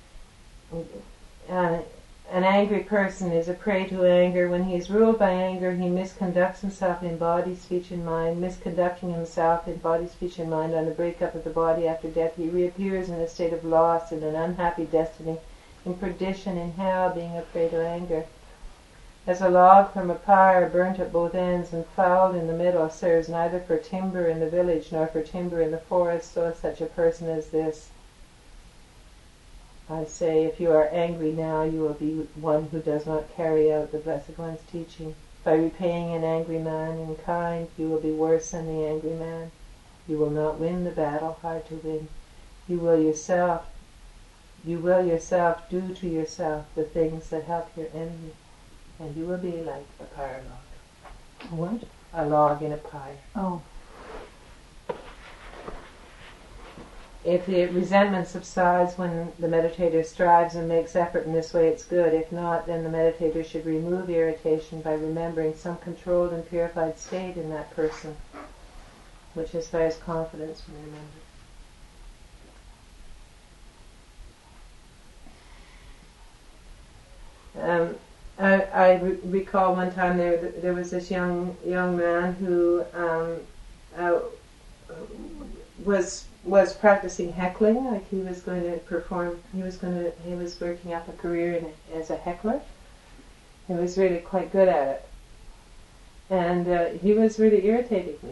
S1: Uh, an angry person is a prey to anger. When he is ruled by anger, he misconducts himself in body, speech, and mind. Misconducting himself in body, speech, and mind on the breakup of the body after death, he reappears in a state of loss, in an unhappy destiny, in perdition, in hell, being a prey to anger. As a log from a pyre, burnt at both ends and fouled in the middle, serves neither for timber in the village nor for timber in the forest, so such a person as this. I say, if you are angry now, you will be one who does not carry out the Blessed One's teaching. By repaying an angry man in kind, you will be worse than the angry man. You will not win the battle hard to win. You will yourself, you will yourself do to yourself the things that help your enemy, and you will be like a pyre log.
S4: What?
S1: A log in a pyre.
S4: Oh.
S1: If the resentment subsides when the meditator strives and makes effort in this way, it's good. If not, then the meditator should remove irritation by remembering some controlled and purified state in that person, which inspires confidence when remembered. Um, I, I re- recall one time there there was this young young man who um, uh, was was practicing heckling, like he was going to perform. He was going to. He was working up a career in a, as a heckler. He was really quite good at it, and uh, he was really irritating me.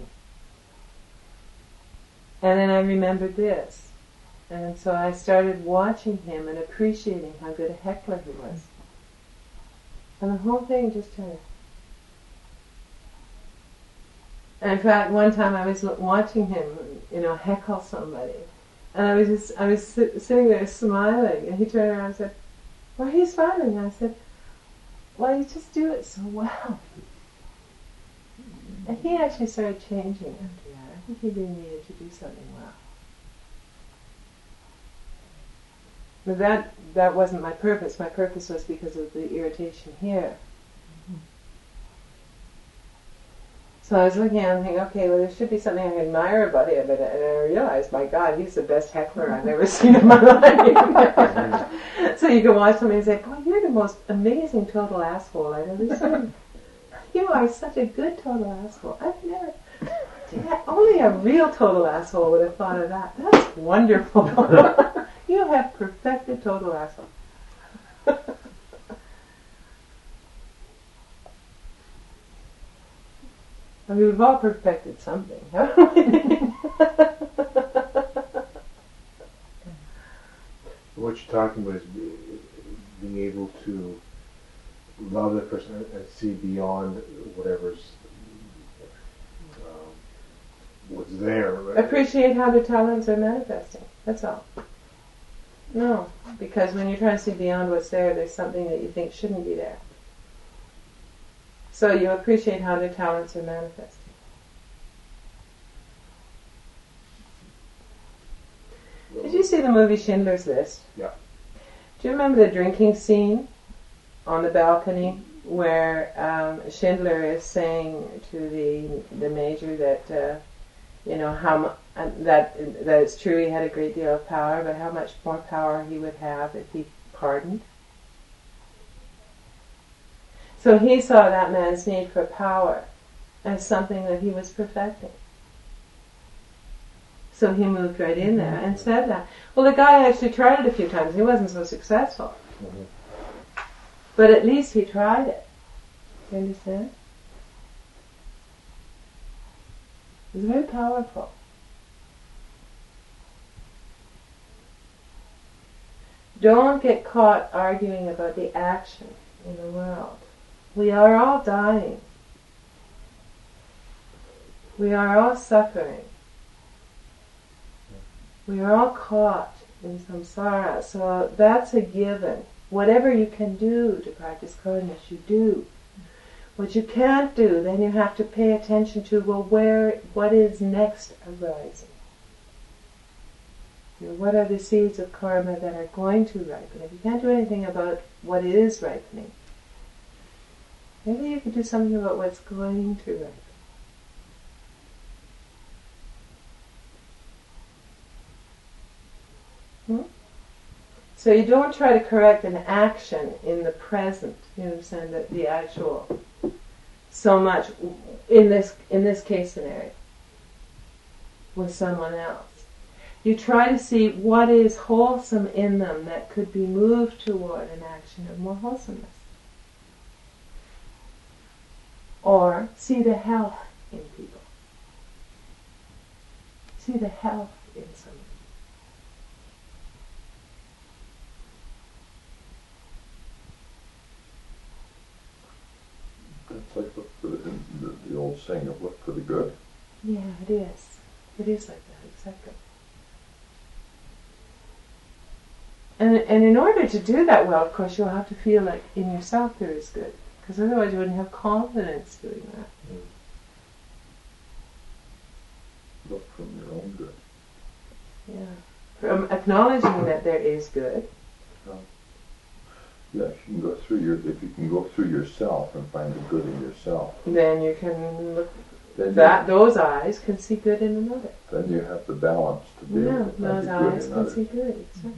S1: And then I remembered this, and so I started watching him and appreciating how good a heckler he was. And the whole thing just turned. And in fact, one time I was watching him, you know, heckle somebody, and I was just, I was sit, sitting there smiling, and he turned around and said, "Why are you smiling?" And I said, "Well, you just do it so well." And he actually started changing after that. I think he really needed to do something well. But that that wasn't my purpose. My purpose was because of the irritation here. So I was looking at him and thinking, okay, well, there should be something I admire about him. And, and I realized, my God, he's the best heckler I've ever seen in my life. So you can watch somebody and say, boy, you're the most amazing total asshole I've ever seen. You are such a good total asshole. I've never... Yeah, only a real total asshole would have thought of that. That's wonderful. You have perfected total asshole. I mean, we've all perfected something, haven't we?
S2: What you're talking about is be, being able to love the person and, and see beyond whatever's um, what's there. Right?
S1: Appreciate how the talents are manifesting. That's all. No, because when you're trying to see beyond what's there, there's something that you think shouldn't be there. So you appreciate how their talents are manifesting. Did you see the movie Schindler's List?
S2: Yeah.
S1: Do you remember the drinking scene on the balcony where um, Schindler is saying to the the major that uh, you know how mu- uh, that that it's true he had a great deal of power, but how much more power he would have if he pardoned? So he saw that man's need for power as something that he was perfecting. So he moved right in there and said that. Well, the guy actually tried it a few times. He wasn't so successful.
S2: Mm-hmm.
S1: But at least he tried it. You understand? It was very powerful. Don't get caught arguing about the action in the world. We are all dying. We are all suffering. We are all caught in samsara. So that's a given. Whatever you can do to practice kindness, you do. What you can't do, then you have to pay attention to, well, where, what is next arising? You know, what are the seeds of karma that are going to ripen? If you can't do anything about what is ripening, Maybe you could do something about what's going to right. Hmm? So you don't try to correct an action in the present. You understand that the actual, so much in this in this case scenario with someone else. You try to see what is wholesome in them that could be moved toward an action of more wholesomeness. Or see the health in people. See the health in someone.
S5: It's like look for the, the, the old saying of look for the good.
S1: Yeah, it is. It is like that, exactly. And and in order to do that well, of course, you'll have to feel like in yourself there is good. Because otherwise you wouldn't have confidence doing that.
S5: Mm. Look from your own good.
S1: Yeah. From acknowledging that there is good.
S5: Um, yes, you can go through your, if you can go through yourself and find the good in yourself.
S1: Then you can look,
S5: Then
S1: that
S5: you,
S1: those eyes can see good in another.
S5: then you have the balance to be
S1: Yeah,
S5: able to find
S1: those
S5: the good
S1: eyes
S5: in
S1: can
S5: others.
S1: see good, exactly.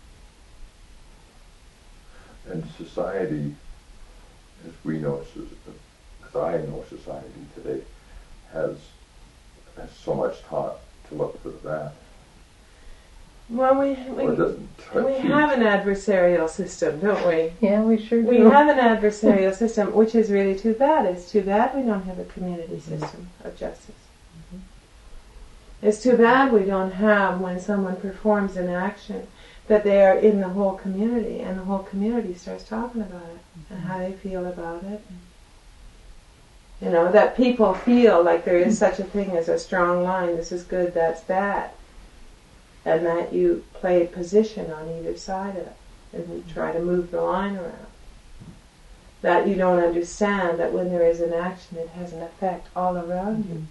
S5: And society, as we know, as I know society today, has, has so much taught to look for that.
S1: Well, we
S5: Or
S1: we,
S5: doesn't try
S1: we
S5: to
S1: have an adversarial system, don't we?
S4: Yeah, we sure do.
S1: We have an adversarial system, which is really too bad. It's too bad we don't have a community system of justice. It's too bad we don't have, when someone performs an action, that they are in the whole community, and the whole community starts talking about it, and how they feel about it. You know, that people feel like there is such a thing as a strong line, this is good, that's bad. And that you play position on either side of it, and you try to move the line around. That you don't understand that when there is an action, it has an effect all around you.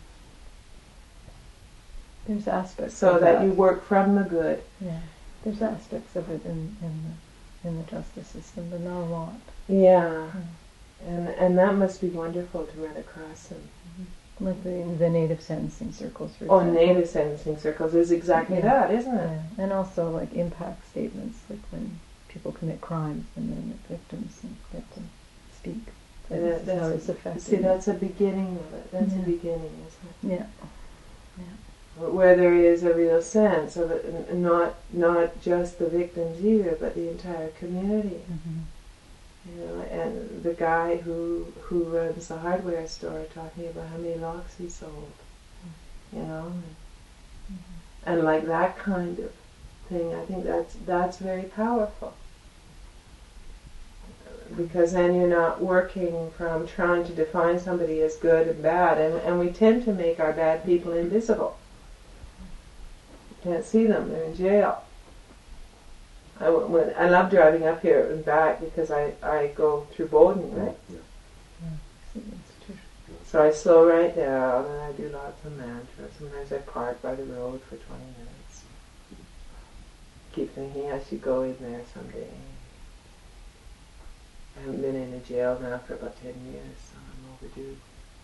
S4: There's aspects
S1: So
S4: of
S1: that
S4: that.
S1: you work from the good.
S4: Yeah, there's aspects of it in, in the in the justice system, but not a lot.
S1: Yeah. And and that must be wonderful to run across them.
S4: Like the the native sentencing circles, for
S1: Oh,
S4: example.
S1: native sentencing circles is exactly
S4: Yeah.
S1: that, isn't it?
S4: Yeah. And also like impact statements, like when people commit crimes and then the victims get to speak.
S1: Yeah,
S4: This is
S1: that's-
S4: how it's affected.
S1: See, that's a beginning of it. That's
S4: Yeah.
S1: a beginning, isn't it?
S4: Yeah.
S1: Where there is a real sense of it, and not not just the victims either, but the entire community.
S4: Mm-hmm.
S1: You know, and the guy who who runs the hardware store talking about how many locks he sold. You know, and,
S4: Mm-hmm.
S1: and like that kind of thing. I think that's that's very powerful. Because then you're not working from trying to define somebody as good and bad, and, and we tend to make our bad people invisible. You can't see them, they're in jail. I, when, I love driving up here and back because I, I go through Bowden, right?
S2: Yeah.
S4: It's an institution.
S1: So I slow right down and I do lots of mantras. Sometimes I park by the road for twenty minutes. Keep thinking I should go in there someday. I haven't been in a jail now for about ten years, so I'm overdue.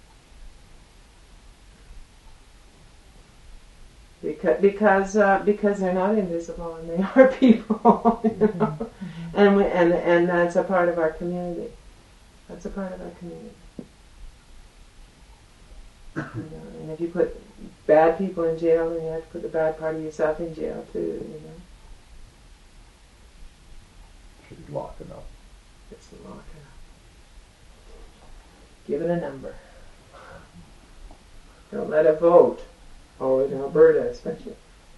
S1: Because because uh, because they're not invisible and they are people, you know?
S4: Mm-hmm.
S1: and we, and and that's a part of our community. That's a part of our community. You know, and if you put bad people in jail, then you have to put the bad part of yourself in jail too. You know,
S5: Should be locking up.
S1: it's a lock it up. Give it a number. Don't let it vote. Oh, in Alberta especially.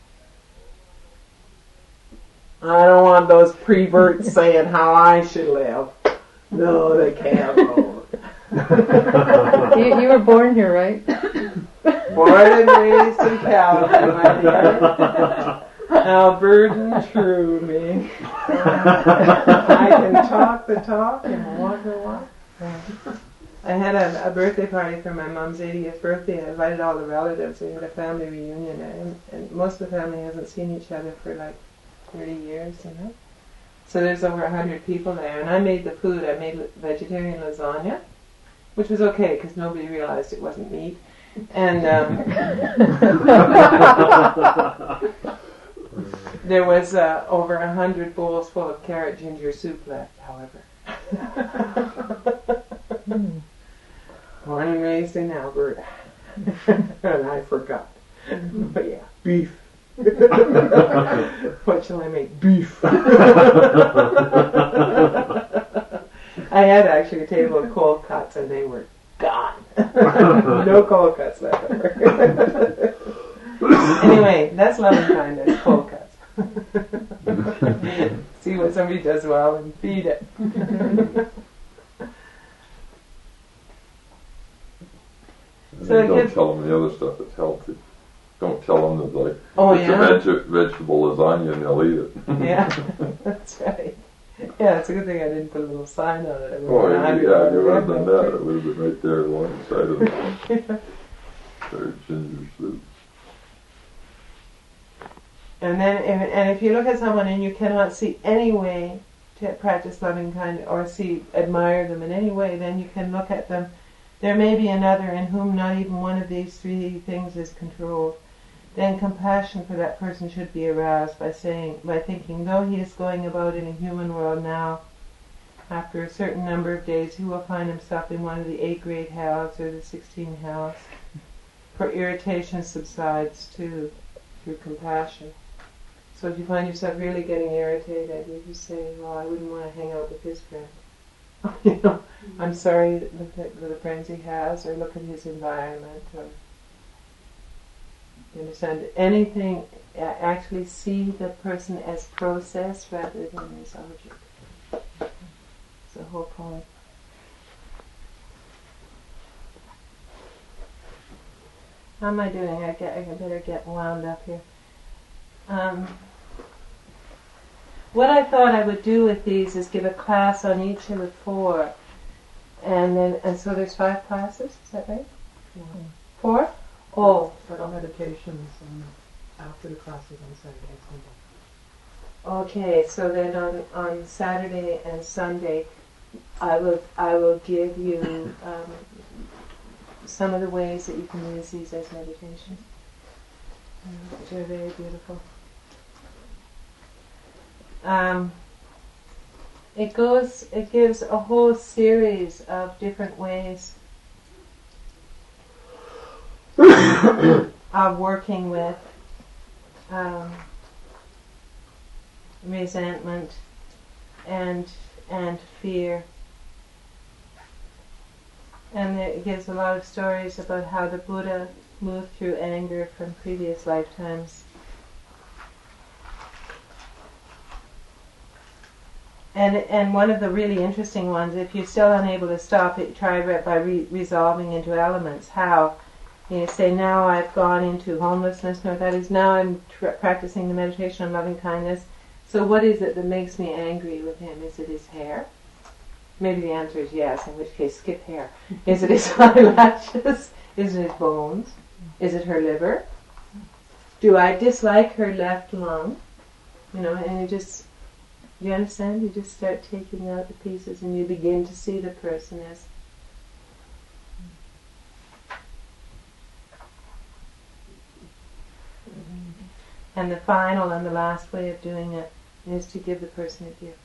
S1: I don't want those pre-verts saying how I should live. No, they can't vote.
S4: you, you were born here, right?
S1: Born and raised in Calgary, my dear. Albertan true me. I can talk the talk and walk the walk. I had a, a birthday party for my mom's eightieth birthday. I invited all the relatives. We had a family reunion, and, and most of the family hasn't seen each other for like thirty years, you know. So there's over a hundred people there, and I made the food. I made vegetarian lasagna, which was okay because nobody realized it wasn't meat. And um, there was uh, over a hundred bowls full of carrot ginger soup left, however.
S4: Mm.
S1: Born and raised in Alberta. And I forgot. But yeah, beef. What shall I make? Beef. I had actually a table of cold cuts and they were gone. No cold cuts left over. Anyway, that's loving kindness, cold cuts. See what somebody does well and feed it.
S5: And
S1: So
S5: then
S1: it
S5: don't
S1: gives-
S5: tell them the other stuff that's healthy. Don't tell them that, like,
S1: Oh,
S5: it's
S1: yeah?
S5: a veg- vegetable lasagna and they'll eat it.
S1: Yeah, that's right. Yeah, it's a good thing I didn't put a little sign on it. I
S5: Oh,
S1: would've
S5: yeah,
S1: had
S5: you
S1: it
S5: would have
S1: on
S5: done
S1: the
S5: that.
S1: web
S5: It would have been right there alongside of the carrot ginger soup.
S1: And then, if, and if you look at someone and you cannot see any way to practice loving kindness or see, admire them in any way, then you can look at them. There may be another in whom not even one of these three things is controlled. Then compassion for that person should be aroused by saying, by thinking, though he is going about in a human world now, after a certain number of days, he will find himself in one of the eight great hells or the sixteen hells. For irritation subsides too, through compassion. So if you find yourself really getting irritated, you just say, well, I wouldn't want to hang out with his friend. You know, I'm sorry, look at the friends he has, or look at his environment, or you understand, anything, actually see the person as process rather than as object. That's the whole point. How am I doing? I get, I better get wound up here. Um, what I thought I would do with these is give a class on each of the four, and then and so there's five classes. Is that right?
S6: Yeah.
S1: Four? Oh,
S6: For the meditations and after the classes on Saturday and Sunday.
S1: okay. So then on on Saturday and Sunday, I will I will give you um, some of the ways that you can use these as meditation, uh, which are very beautiful. Um, it goes. It gives a whole series of different ways of working with um, resentment and and fear, and it gives a lot of stories about how the Buddha moved through anger from previous lifetimes. And and one of the really interesting ones, if you're still unable to stop it, try it by re- resolving into elements. How you say, now I've gone into homelessness, no, that is, now I'm tr- practicing the meditation on loving kindness. So what is it that makes me angry with him? Is it his hair? Maybe the answer is yes, in which case skip hair. Is it his eyelashes? Is it his bones? Is it her liver? Do I dislike her left lung? You know, and you just... You understand? You just start taking out the pieces and you begin to see the person as and the final and the last way of doing it is to give the person a gift.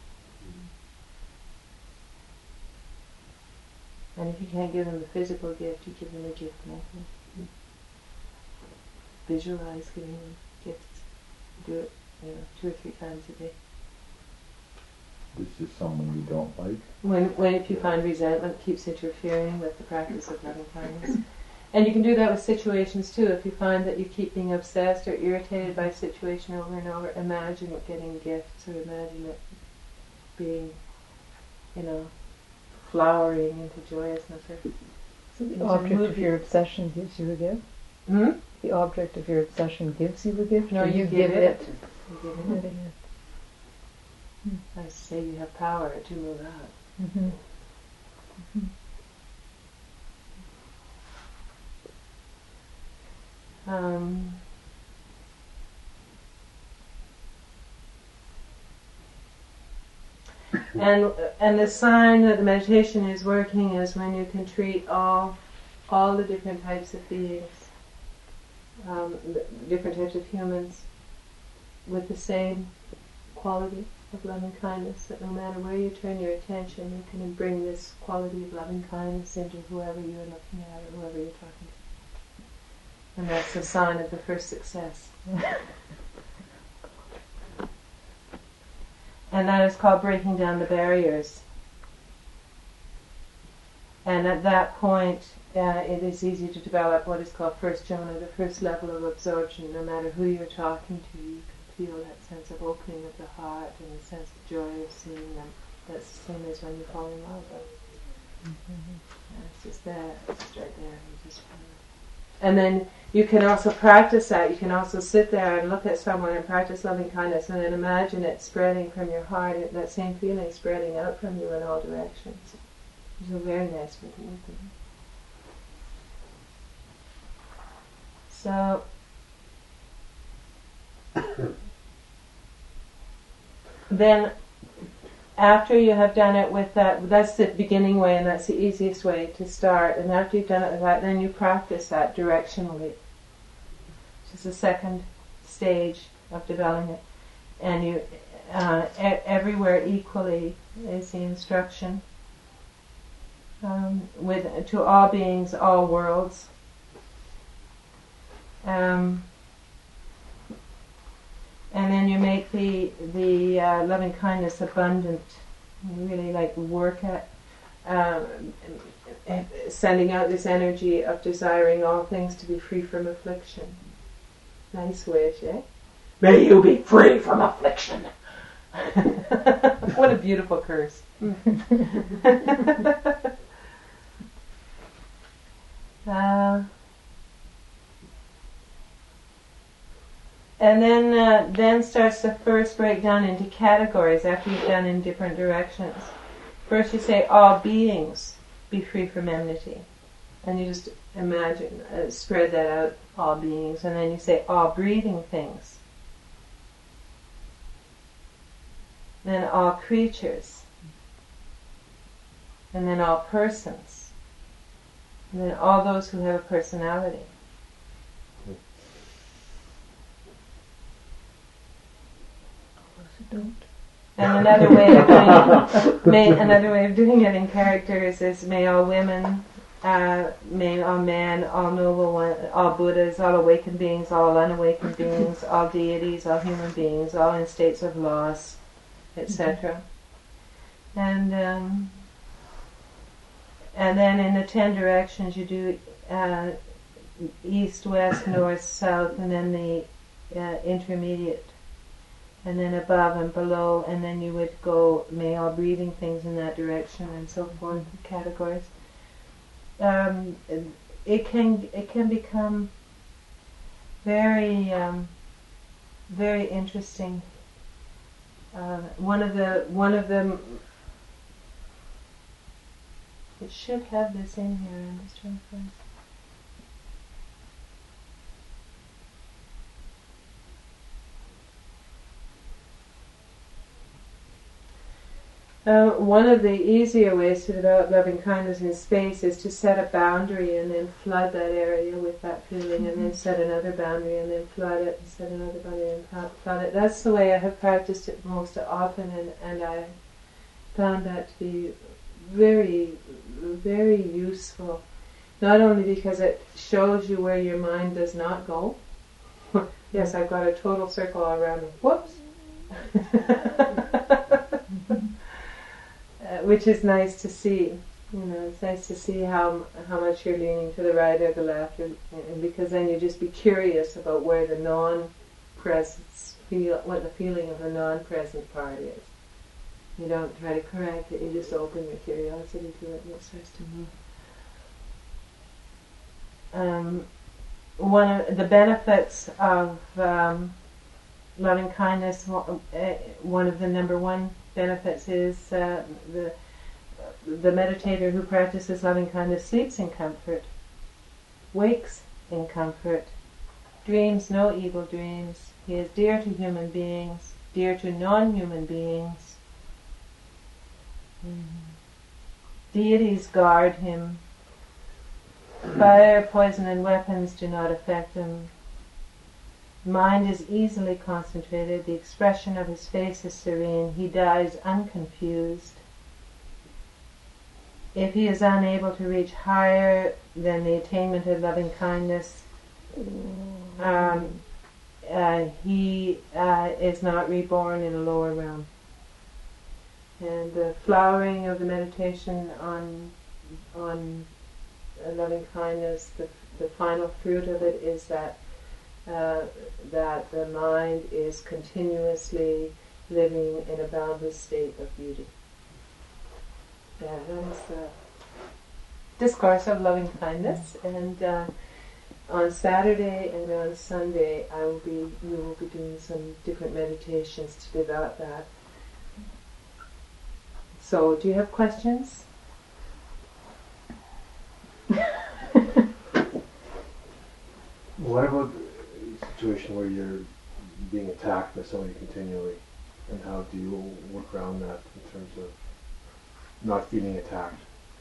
S1: And if you can't give them a physical gift, you give them a gift method. Visualize giving them gifts. Do it, you know, two or three times a day.
S3: This is someone you don't like.
S1: When, when if you find resentment keeps interfering with the practice of loving kindness. And you can do that with situations too. If you find that you keep being obsessed or irritated by a situation over and over, imagine it getting gifts, or imagine it being, you know, flowering into joyousness. Or
S4: So the
S1: It's a
S4: object of
S1: movie.
S4: your obsession gives you a gift?
S1: hmm?
S4: The object of your obsession gives you a gift?
S1: No,
S4: or
S1: you
S4: you
S1: give it.
S4: it?
S1: You give
S4: Give
S1: it.
S4: it a gift.
S1: I say you have power to move out.
S4: Mm-hmm.
S1: Um, And and the sign that the meditation is working is when you can treat all all the different types of beings, um, the different types of humans, with the same quality of loving kindness. That no matter where you turn your attention, you can bring this quality of loving kindness into whoever you're looking at or whoever you're talking to. And that's a sign of the first success. And that is called breaking down the barriers. And at that point, uh, it is easy to develop what is called first jhana, the first level of absorption. No matter who you're talking to, you can feel that sense of opening of the heart and the sense of joy of seeing them. That's the same as when you fall in love. Mm-hmm. Yeah, it's just there, it's just right there. You just feel it. And then you can also practice that. You can also sit there and look at someone and practice loving kindness, and then imagine it spreading from your heart, that same feeling spreading out from you in all directions. It's a very nice way to work with it. So, then after you have done it with that, that's the beginning way and that's the easiest way to start. And after you've done it with that, then you practice that directionally, which is the second stage of developing it. And you, uh, e- everywhere equally is the instruction. Um, with to all beings, all worlds. Um, and then you make the the uh, loving kindness abundant. You really like work at um, sending out this energy of desiring all things to be free from affliction. Nice wish, eh? May you be free from affliction. What a beautiful curse. uh, And then uh, then starts the first breakdown into categories after you've done in different directions. First you say, all beings be free from enmity. And you just imagine, uh, spread that out, all beings. And then you say, all breathing things. Then all creatures. And then all persons. And then all those who have a personality.
S4: Don't.
S1: And another way of doing it, may, another way of doing it in characters is may all women, uh, may all men, all noble one, all Buddhas, all awakened beings, all unawakened beings, all deities, all human beings, all in states of loss, et cetera. And um, and then in the ten directions you do uh, east, west, north, south, and then the uh, intermediate. And then above and below, and then you would go, may all breathing things in that direction, and so forth, categories. Um, it can it can become very um, very interesting. Uh, one of the one of them. It should have this in here. I'm just trying to find. Uh, one of the easier ways to develop loving kindness in space is to set a boundary and then flood that area with that feeling, mm-hmm. and then set another boundary and then flood it, and set another boundary and flood it. That's the way I have practiced it most often, and, and I found that to be very, very useful. Not only because it shows you where your mind does not go. Yes, I've got a total circle all around me. Whoops! Uh, which is nice to see. You know, it's nice to see how how much you're leaning to the right or the left, or, and because then you just be curious about where the non-presence feel, what the feeling of the non-present part is. You don't try to correct it. You just open your curiosity to it, and it starts to move. Um, one of the benefits of um, loving kindness, one of the number one benefits is uh, the the meditator who practices loving kindness sleeps in comfort, wakes in comfort, dreams no evil dreams. He is dear to human beings, dear to non-human beings. Deities guard him. Fire, poison, and weapons do not affect him. Mind is easily concentrated. The expression of his face is serene. He dies unconfused. If he is unable to reach higher than the attainment of loving kindness, um, uh, he uh, is not reborn in a lower realm. And the flowering of the meditation on on uh, loving kindness, the the final fruit of it is that uh, that the mind is continuously living in a boundless state of beauty. Yeah, that is the discourse of loving kindness, and uh, on Saturday and on Sunday, I will be we will be doing some different meditations to develop that. So, do you have questions?
S2: What about the situation where you're being attacked by somebody continually, and how do you work around that in terms of not feeling attacked?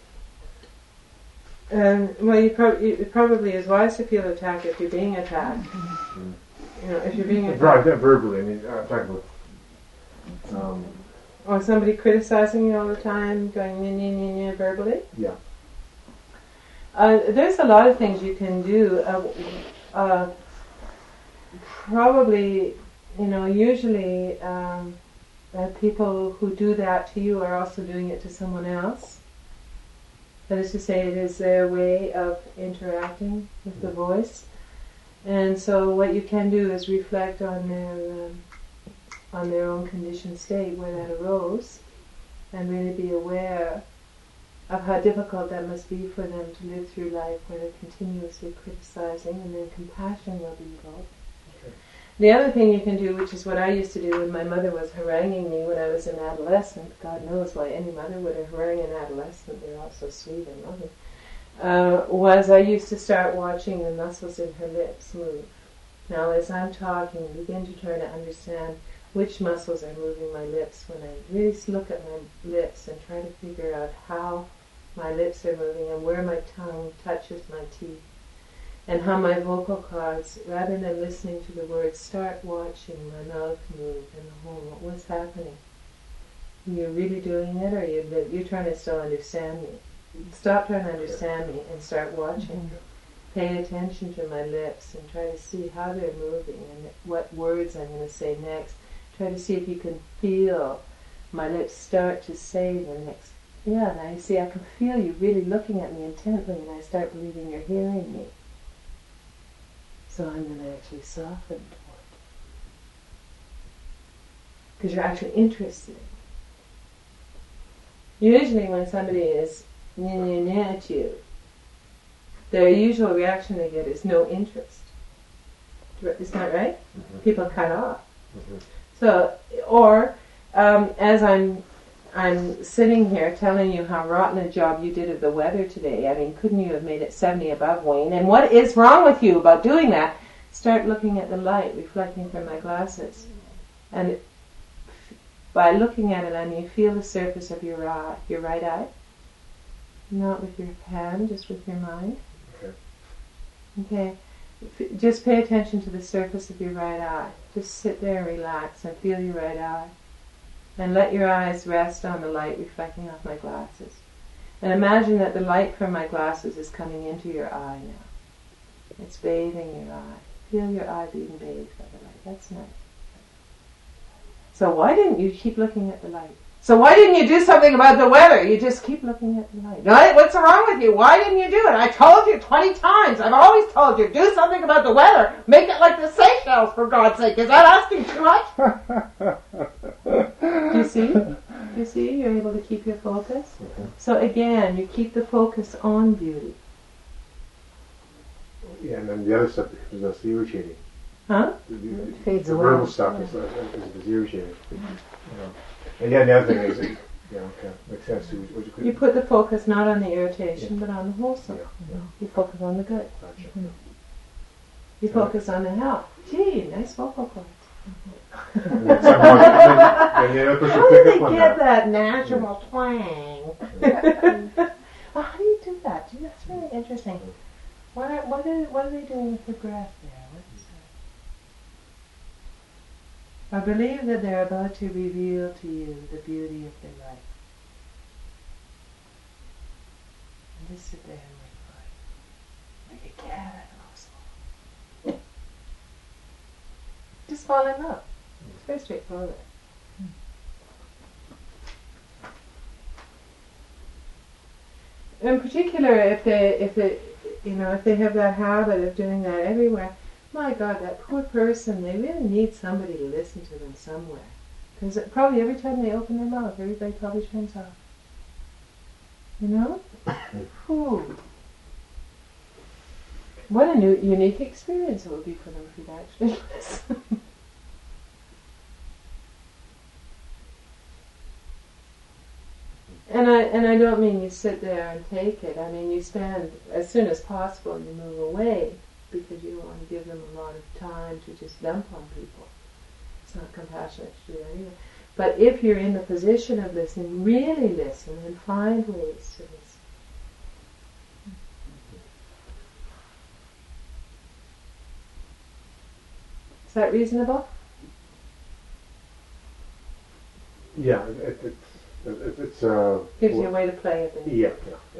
S1: Um, well, you prob- it probably is wise to feel attacked if you're being attacked.
S2: Mm.
S1: You know, if you're being attacked.
S2: Right, not verbally. I mean, I'm talking about. Um,
S1: Or somebody criticizing you all the time, going nye, nye, nye, nye, verbally.
S2: yeah.
S1: Uh, there's a lot of things you can do. Uh, uh, probably, you know, usually um, uh, people who do that to you are also doing it to someone else. That is to say, it is their way of interacting with the voice. And so what you can do is reflect on their um, on their own conditioned state where that arose, and really be aware of how difficult that must be for them to live through life where they're continuously criticizing, and then compassion will be involved.
S2: Okay.
S1: The other thing you can do, which is what I used to do when my mother was haranguing me when I was an adolescent, God knows why any mother would harangue an adolescent, they're all so sweet and loving, uh, was I used to start watching the muscles in her lips move. Now as I'm talking, begin to try to understand which muscles are moving my lips when I really look at my lips and try to figure out how my lips are moving and where my tongue touches my teeth, and how my vocal cords, rather than listening to the words, start watching my mouth move in the whole. What's happening? You're really doing it, or you're, you're trying to still understand me? Stop trying to understand me and start watching. Pay attention to my lips and try to see how they're moving and what words I'm going to say next. Try to see if you can feel my lips start to say the next. Yeah, now you see I can feel you really looking at me intently, and I start believing you're hearing me. So I'm going to actually soften toward you. Because you're actually interested. Usually when somebody is nye, nye, nye at you, their usual reaction they get is no interest. Isn't that right?
S2: Mm-hmm.
S1: People cut off.
S2: Mm-hmm.
S1: So, or um, as I'm I'm sitting here telling you how rotten a job you did of the weather today. I mean, couldn't you have made it seventy above, Wayne? And what is wrong with you about doing that? Start looking at the light reflecting from my glasses. And by looking at it, I mean, feel the surface of your eye, your right eye. Not with your hand, just with your mind.
S2: Okay.
S1: Okay. F- just pay attention to the surface of your right eye. Just sit there and relax and feel your right eye. And let your eyes rest on the light reflecting off my glasses. And imagine that the light from my glasses is coming into your eye now. It's bathing your eye. Feel your eye being bathed by the light. That's nice. So why didn't you keep looking at the light? So why didn't you do something about the weather? You just keep looking at the light. Right? What's wrong with you? Why didn't you do it? I told you twenty times. I've always told you, do something about the weather. Make it like the Seychelles, for God's sake. Is that asking too much? Do you see? Do you see? You're able to keep your focus.
S2: Mm-hmm.
S1: So again, you keep the focus on beauty.
S2: Yeah, and then the other stuff is less irritating.
S1: Huh?
S2: The, the,
S4: Fades
S2: the
S4: away.
S2: verbal stuff is, less, is, is irritating. You know. And yeah, the other thing is, that, yeah, okay, makes sense too. What you could,
S1: You put the focus not on the irritation, but on the wholesome.
S2: yeah, yeah,
S1: You focus on the good.
S2: gotcha.
S1: You focus on the health. Gee, nice vocal cords.
S2: And then somehow, then, And the other person
S1: How
S2: pick
S1: do
S2: up
S1: they
S2: on
S1: get
S2: that.
S1: that natural twang? Well, how do you do that? Gee, that's really interesting. What are, what are, what are they doing with the breath there? What is that? I believe that they're about to reveal to you the beauty of their life. And just sit there and wait for it. Like a cat at a mouse. Just fall in love. It's very straightforward. In particular, if they, if it, you know, if they have that habit of doing that everywhere, my God, that poor person, they really need somebody to listen to them somewhere. Because probably every time they open their mouth, everybody probably turns off. You know? Whew. What a new, unique experience it would be for them if you'd actually listen. And I and I don't mean you sit there and take it. I mean you spend, as soon as possible, you move away because you don't want to give them a lot of time to just dump on people. It's not compassionate to do that either. But if you're in the position of listening, really listen and find ways to listen. Is that reasonable?
S2: Yeah, it, it's it, it's uh.
S1: Gives you a way to play it. Then.
S2: Yeah, yeah, yeah.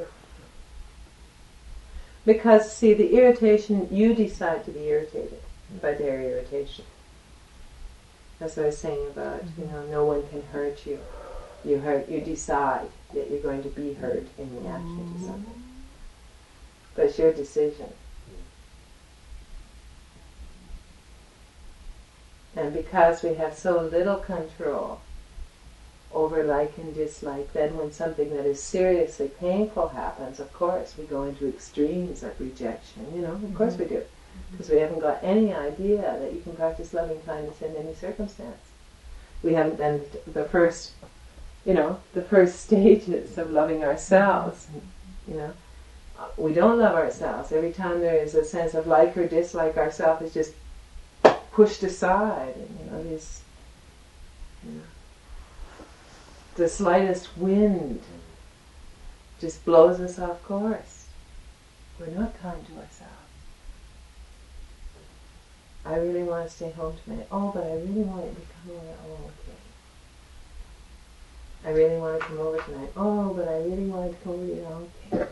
S1: Because, see, the irritation, you decide to be irritated by their irritation. That's what I was saying about, mm-hmm. you know, no one can hurt you. You hurt, you decide that you're going to be hurt in reaction mm-hmm. to something. But it's your decision. And because we have so little control over like and dislike, then when something that is seriously painful happens, of course, we go into extremes of rejection. You know, of mm-hmm. course we do. Because we haven't got any idea that you can practice loving kindness in any circumstance. We haven't done the first, you know, the first stages of loving ourselves. You know, we don't love ourselves. Every time there is a sense of like or dislike, ourself is just pushed aside. And, you know, these, you know, the slightest wind just blows us off course. We're not kind to ourselves. I really want to stay home tonight. Oh, but I really want it to come over. Oh, okay. I really want to come over tonight. Oh, but I really want it to come over. You know, okay.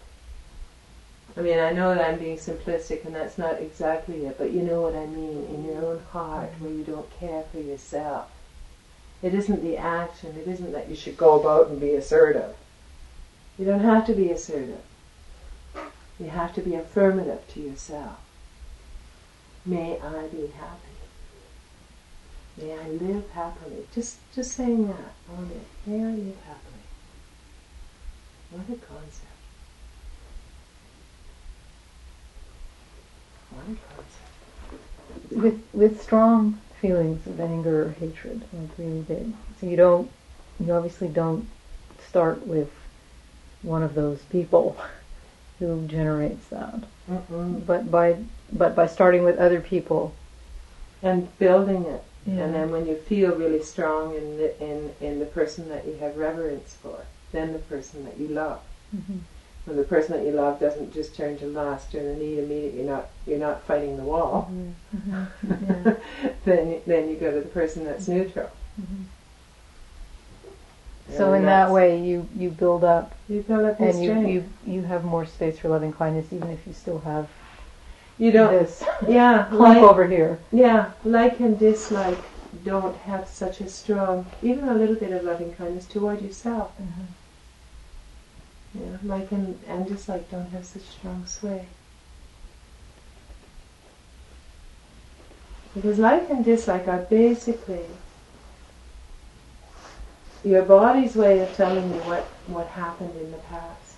S1: I mean, I know that I'm being simplistic and that's not exactly it, but you know what I mean in your own heart where you don't care for yourself. It isn't the action. It isn't that you should go about and be assertive. You don't have to be assertive. You have to be affirmative to yourself. May I be happy. May I live happily. Just just saying that all day. May I live happily. What a concept. What a concept.
S4: With with strong feelings of anger or hatred, like really big. So you don't, you obviously don't start with one of those people who generates that. Mm-mm. But by but by starting with other people
S1: and building it,
S4: yeah.
S1: And then when you feel really strong in the, in in the person that you have reverence for, then the person that you love. Mm-hmm. When the person that you love doesn't just turn to lust or the need immediately, you're not you're not fighting the wall. Mm-hmm. Mm-hmm. Yeah. then then you go to the person that's neutral.
S4: Mm-hmm. So in that way, you, you build up,
S1: you build up
S4: and you, you you have more space for loving kindness, even if you still have
S1: you don't
S4: this
S1: yeah
S4: clump
S1: like,
S4: over here.
S1: Yeah, like and dislike don't have such a strong, even a little bit of loving kindness toward yourself. Mm-hmm. Yeah, like and, and dislike don't have such strong sway. Because like and dislike are basically your body's way of telling you what, what happened in the past.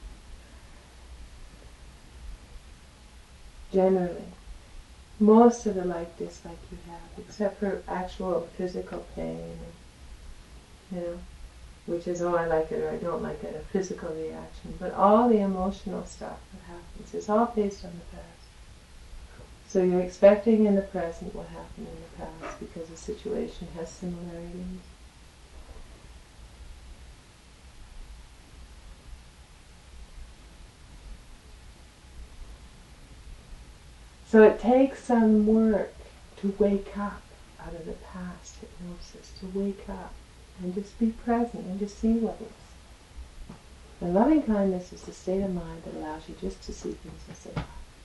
S1: Generally. Most of the like-dislike you have, except for actual physical pain, you know, which is, oh, I like it or I don't like it, a physical reaction. But all the emotional stuff that happens is all based on the past. So you're expecting in the present what happened in the past because the situation has similarities. So it takes some work to wake up out of the past hypnosis, to wake up and just be present and just see what is. And loving kindness is the state of mind that allows you just to see things as they are.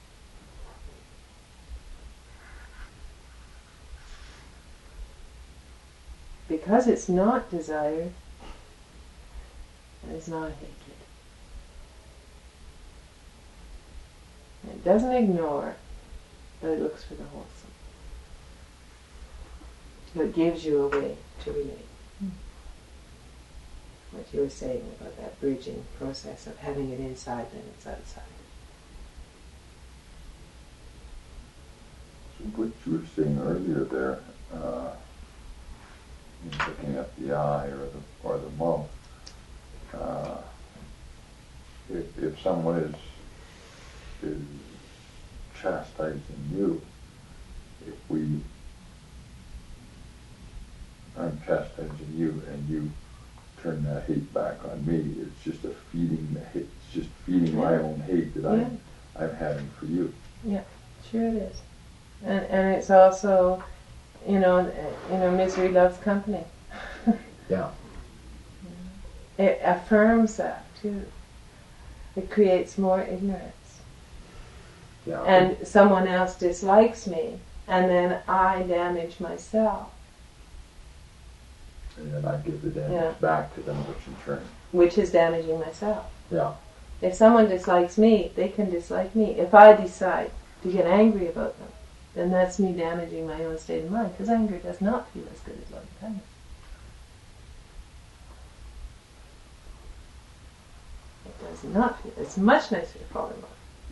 S1: Because it's not desire, and it's not hatred. It doesn't ignore, but it looks for the wholesome. So it gives you a way to relate. Mm. What you were saying about that bridging process of having it inside, then it's outside.
S5: So what you were saying earlier there, uh, looking at the eye or the or the mouth, uh, if if someone is is chastising you, if we I'm chastising you and you turn that hate back on me, it's just a feeding the hate. It's just feeding my own hate that
S1: Yeah.
S5: I'm I'm having for you.
S1: Yeah, sure it is. And and it's also, you know, you know, misery loves company.
S5: Yeah.
S1: It affirms that too. It creates more ignorance.
S5: Yeah.
S1: And someone else dislikes me, and then I damage myself,
S5: And then I give the damage
S1: Yeah.
S5: back to them, which in turn.
S1: which is damaging myself.
S5: Yeah.
S1: If someone dislikes me, they can dislike me. If I decide to get angry about them, then that's me damaging my own state of mind, because anger does not feel as good as loving kindness. It does not feel. It's much nicer to fall in love.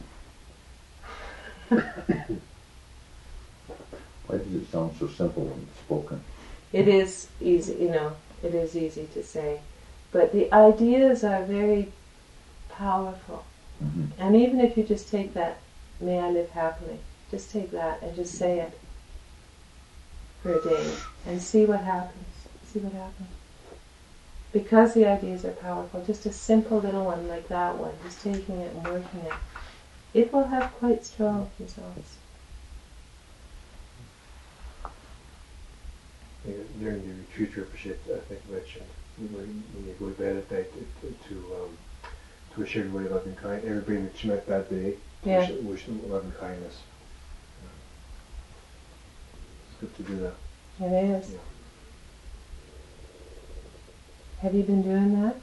S5: Why does it sound so simple when it's spoken?
S1: It is easy, you know, it is easy to say. But the ideas are very powerful.
S5: Mm-hmm.
S1: And even if you just take that, may I live happily, just take that and just say it for a day and see what happens. See what happens. Because the ideas are powerful, just a simple little one like that one, just taking it and working it, it will have quite strong results.
S2: During the retreat trip, I think mentioned when, when you go to bed at night to, to, um, to wish everybody loving kindness, everybody that you met that day,
S1: Yeah.
S2: wish, wish them loving kindness. It's good to do that.
S1: It is.
S2: Yeah.
S1: Have you been doing that?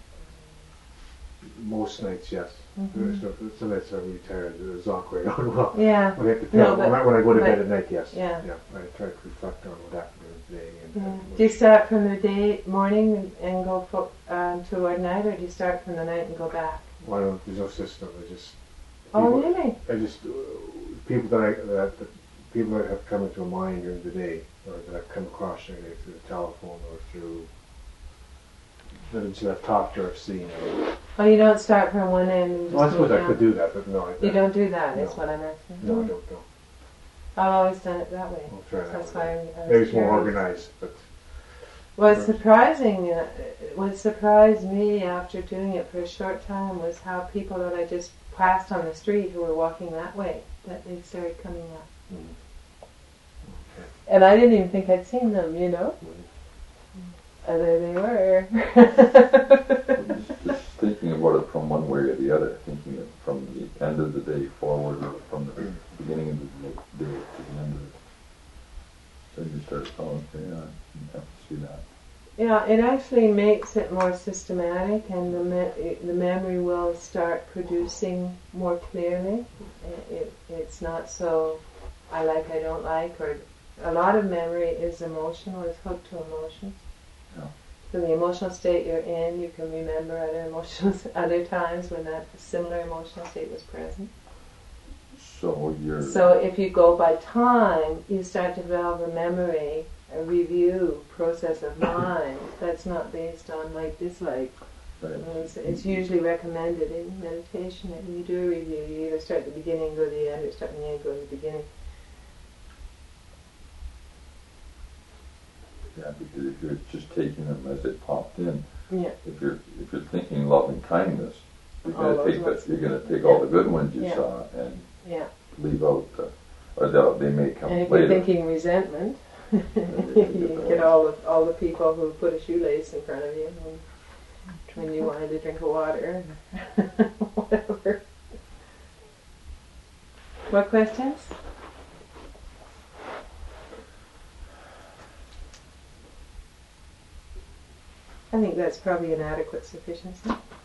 S2: Most nights, yes.
S1: Mhm.
S2: So, some nights I'm really tired. It's awkward. I don't know.
S1: Yeah.
S2: When I, have to
S1: No,
S2: tell,
S1: but-
S2: when, I, when I go to
S1: but-
S2: bed at night, yes.
S1: Yeah.
S2: Yeah. I try to reflect on what happened during the day. And,
S1: Yeah.
S2: and
S1: Do you
S2: wish-
S1: start from the day, morning, and, and go fo- um, toward night, or do you start from the night and go back?
S2: Well, I don't, there's no system. I just.
S1: Oh,
S2: people-
S1: really?
S2: I just uh, people that I that, that people that have come into my mind during the day, or that I've come across during the day through the telephone or through that I've talked or I've seen. Or,
S1: Oh, you don't start from one end and just
S2: well, I
S1: move
S2: suppose I
S1: down?
S2: could do that, but no, I
S1: You don't do that, is
S2: No.
S1: what I'm asking.
S2: No, I don't know.
S1: I've always done it that way.
S2: I'll try that.
S1: That's
S2: one.
S1: why I'm, I was
S2: Maybe it's more
S1: curious.
S2: organized, but
S1: What's surprising, uh, what surprised me after doing it for a short time was how people that I just passed on the street who were walking that way, that they started coming up.
S2: Mm. Okay.
S1: And I didn't even think I'd seen them, you know?
S2: Mm.
S1: And there they were.
S5: Just, just thinking about it from one way or the other, thinking it from the end of the day forward, or from the beginning of the day to the end of it. So you start, oh, okay, yeah, I have to see that.
S1: Yeah, it actually makes it more systematic, and the me- the memory will start producing more clearly. It, it, it's not so I like, I don't like, or a lot of memory is emotional, it's hooked to emotions.
S5: Yeah.
S1: So the emotional state you're in, you can remember other emotions, other times when that similar emotional state was present.
S5: So you're...
S1: So if you go by time, you start to develop a memory, a review process of mind that's not based on like dislike.
S5: Right.
S1: It's, it's usually recommended in meditation that when you do a review, you either start at the beginning, go to the end, or start at the end, go to the beginning.
S5: Yeah, because if you're just taking them as they popped in,
S1: Yeah.
S5: if you're if you're thinking loving kindness, you're
S1: All
S5: gonna
S1: those
S5: take
S1: ones.
S5: that, you're gonna take all the good ones you
S1: Yeah.
S5: saw and
S1: Yeah.
S5: leave out the, or they'll, they may come
S1: And if you're
S5: later.
S1: thinking resentment,
S5: you
S1: you get all the all the people who put a shoelace in front of you when, when you wanted a drink of water, whatever. What questions? I think that's probably an adequate sufficiency.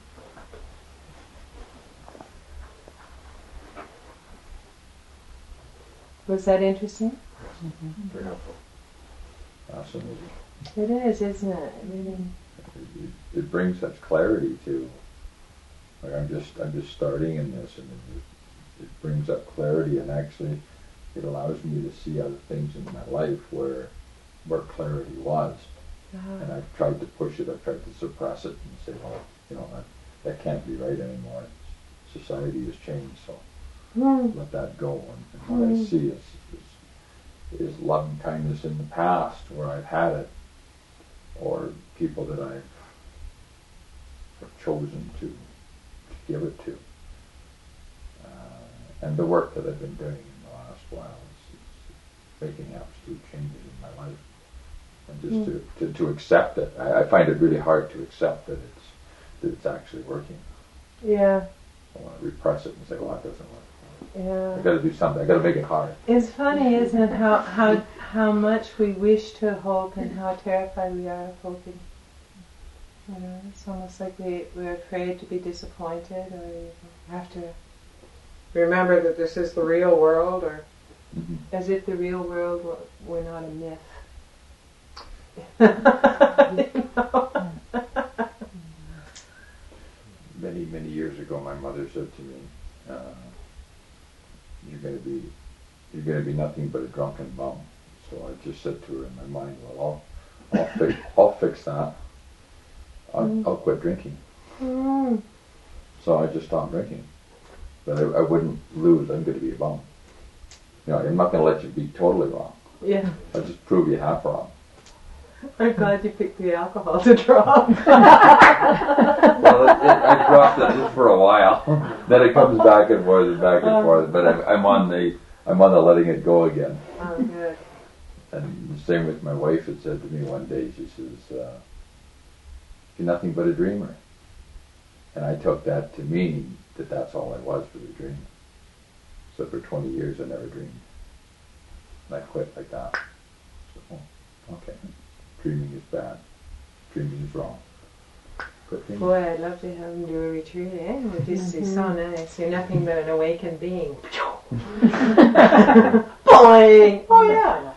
S1: Was that interesting?
S2: Very helpful.
S5: Fascinating.
S1: It is, isn't it? I mean,
S5: It, it brings such clarity to. Like I'm just I'm just starting in this, and it, it brings up clarity, and actually, it allows me to see other things in my life where where clarity was. And I've tried to push it, I've tried to suppress it and say, well, you know, that, that can't be right anymore. Society has changed, so
S1: mm.
S5: let that go. And, and what I see is, is, is loving kindness in the past where I've had it, or people that I've have chosen to, to give it to. Uh, and the work that I've been doing in the last while is, is making absolute changes in my life. And just
S1: Mm.
S5: to, to, to accept it. I, I find it really hard to accept that it's that it's actually working.
S1: Yeah,
S5: I want to repress it and say, well, that doesn't work.
S1: yeah.
S5: I've got to do something. I've got to make it hard.
S1: It's funny, isn't it, how, how, how much we wish to hope and how terrified we are of hoping. You know, it's almost like we, we're afraid to be disappointed, or you have to remember that this is the real world, or
S5: Mm-hmm.
S1: as if the real world were, were not a myth. You know?
S5: Many, many years ago, my mother said to me, uh, "You're going to be, you're going to be nothing but a drunken bum." So I just said to her in my mind, "Well, I'll, I'll fix, I'll fix that. I'll,
S1: Mm.
S5: I'll quit drinking."
S1: Mm.
S5: So I just stopped drinking. But I, I wouldn't lose. I'm going to be a bum. You know, I'm not going to let you be totally wrong.
S1: Yeah,
S5: I'll just prove you half wrong.
S1: I'm glad you picked the alcohol to drop.
S5: Well, it, it, I dropped it just for a while. Then it comes back and forth and back and forth. But I'm, I'm on the I'm on the letting it go again.
S1: Oh, good.
S5: And the same with my wife had said to me one day. She says, uh, "You're nothing but a dreamer." And I took that to mean that that's all I was, for the dream. So for twenty years I never dreamed. And I quit like that. So, oh, okay. Dreaming is bad. Dreaming is wrong. Quit dreaming.
S1: Boy, I'd love to have him do a retreat, eh? It would just be so nice. You're nothing but an awakened being. Boing! Oh, yeah!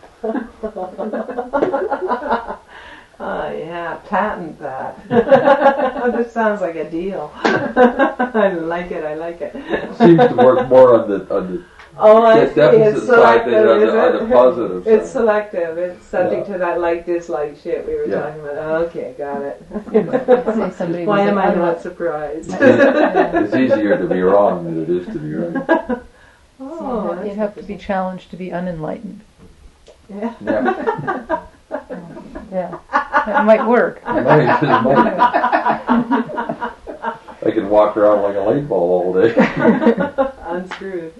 S1: Oh, yeah, patent that. This sounds like a deal. I like it, I like it.
S5: Seems to work more on the on the
S1: Oh, I
S5: the
S1: see.
S5: deficit
S1: It's
S5: side than
S1: selective,
S5: on
S1: is
S5: the, on the
S1: it?
S5: positive
S1: It's
S5: side.
S1: selective. It's subject
S5: Yeah.
S1: to that like-dislike shit we were
S5: Yeah.
S1: talking about. Okay, got it.
S4: Say somebody
S1: Why
S4: was
S1: am I
S4: un-
S1: not surprised?
S5: It's easier to be wrong than it is to be right.
S1: Oh, that's
S4: You'd have to be challenged to be unenlightened.
S1: yeah.
S5: Yeah.
S4: Yeah, that might work.
S5: It might, it might. I can walk around like a light bulb all day.
S1: Unscrewed.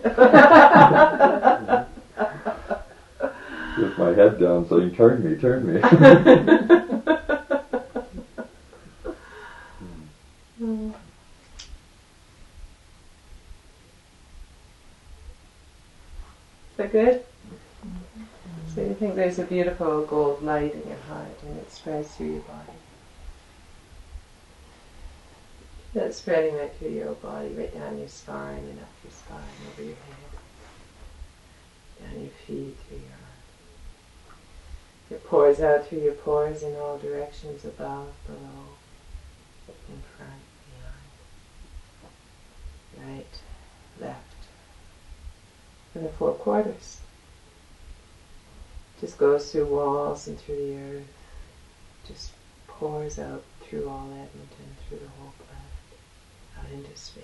S5: With my head down saying, "Turn me, turn me."
S1: Is that good? So you think there's a beautiful gold light in your heart and it spreads through your body. That's spreading right through your whole body, right down your spine and up your spine, over your head, down your feet, through your heart. It pours out through your pores in all directions, above, below, in front, behind, right, left, and the four quarters. Just goes through walls and through the earth, just pours out through all Edmonton, through the whole planet, out into space.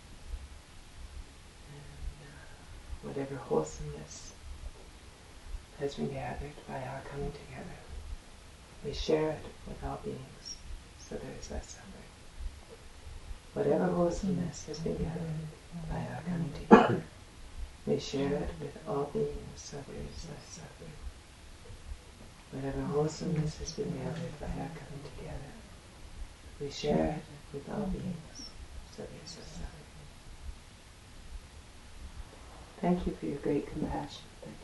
S1: And uh, whatever wholesomeness has been gathered by our coming together. We share it with all beings, so there is less suffering. Whatever wholesomeness has been gathered by our coming together, we share it with all beings, so there is less suffering. Whatever wholesomeness has been gathered by our coming together, we share it with all beings, so there is less suffering. Thank you for your great compassion. Thank you.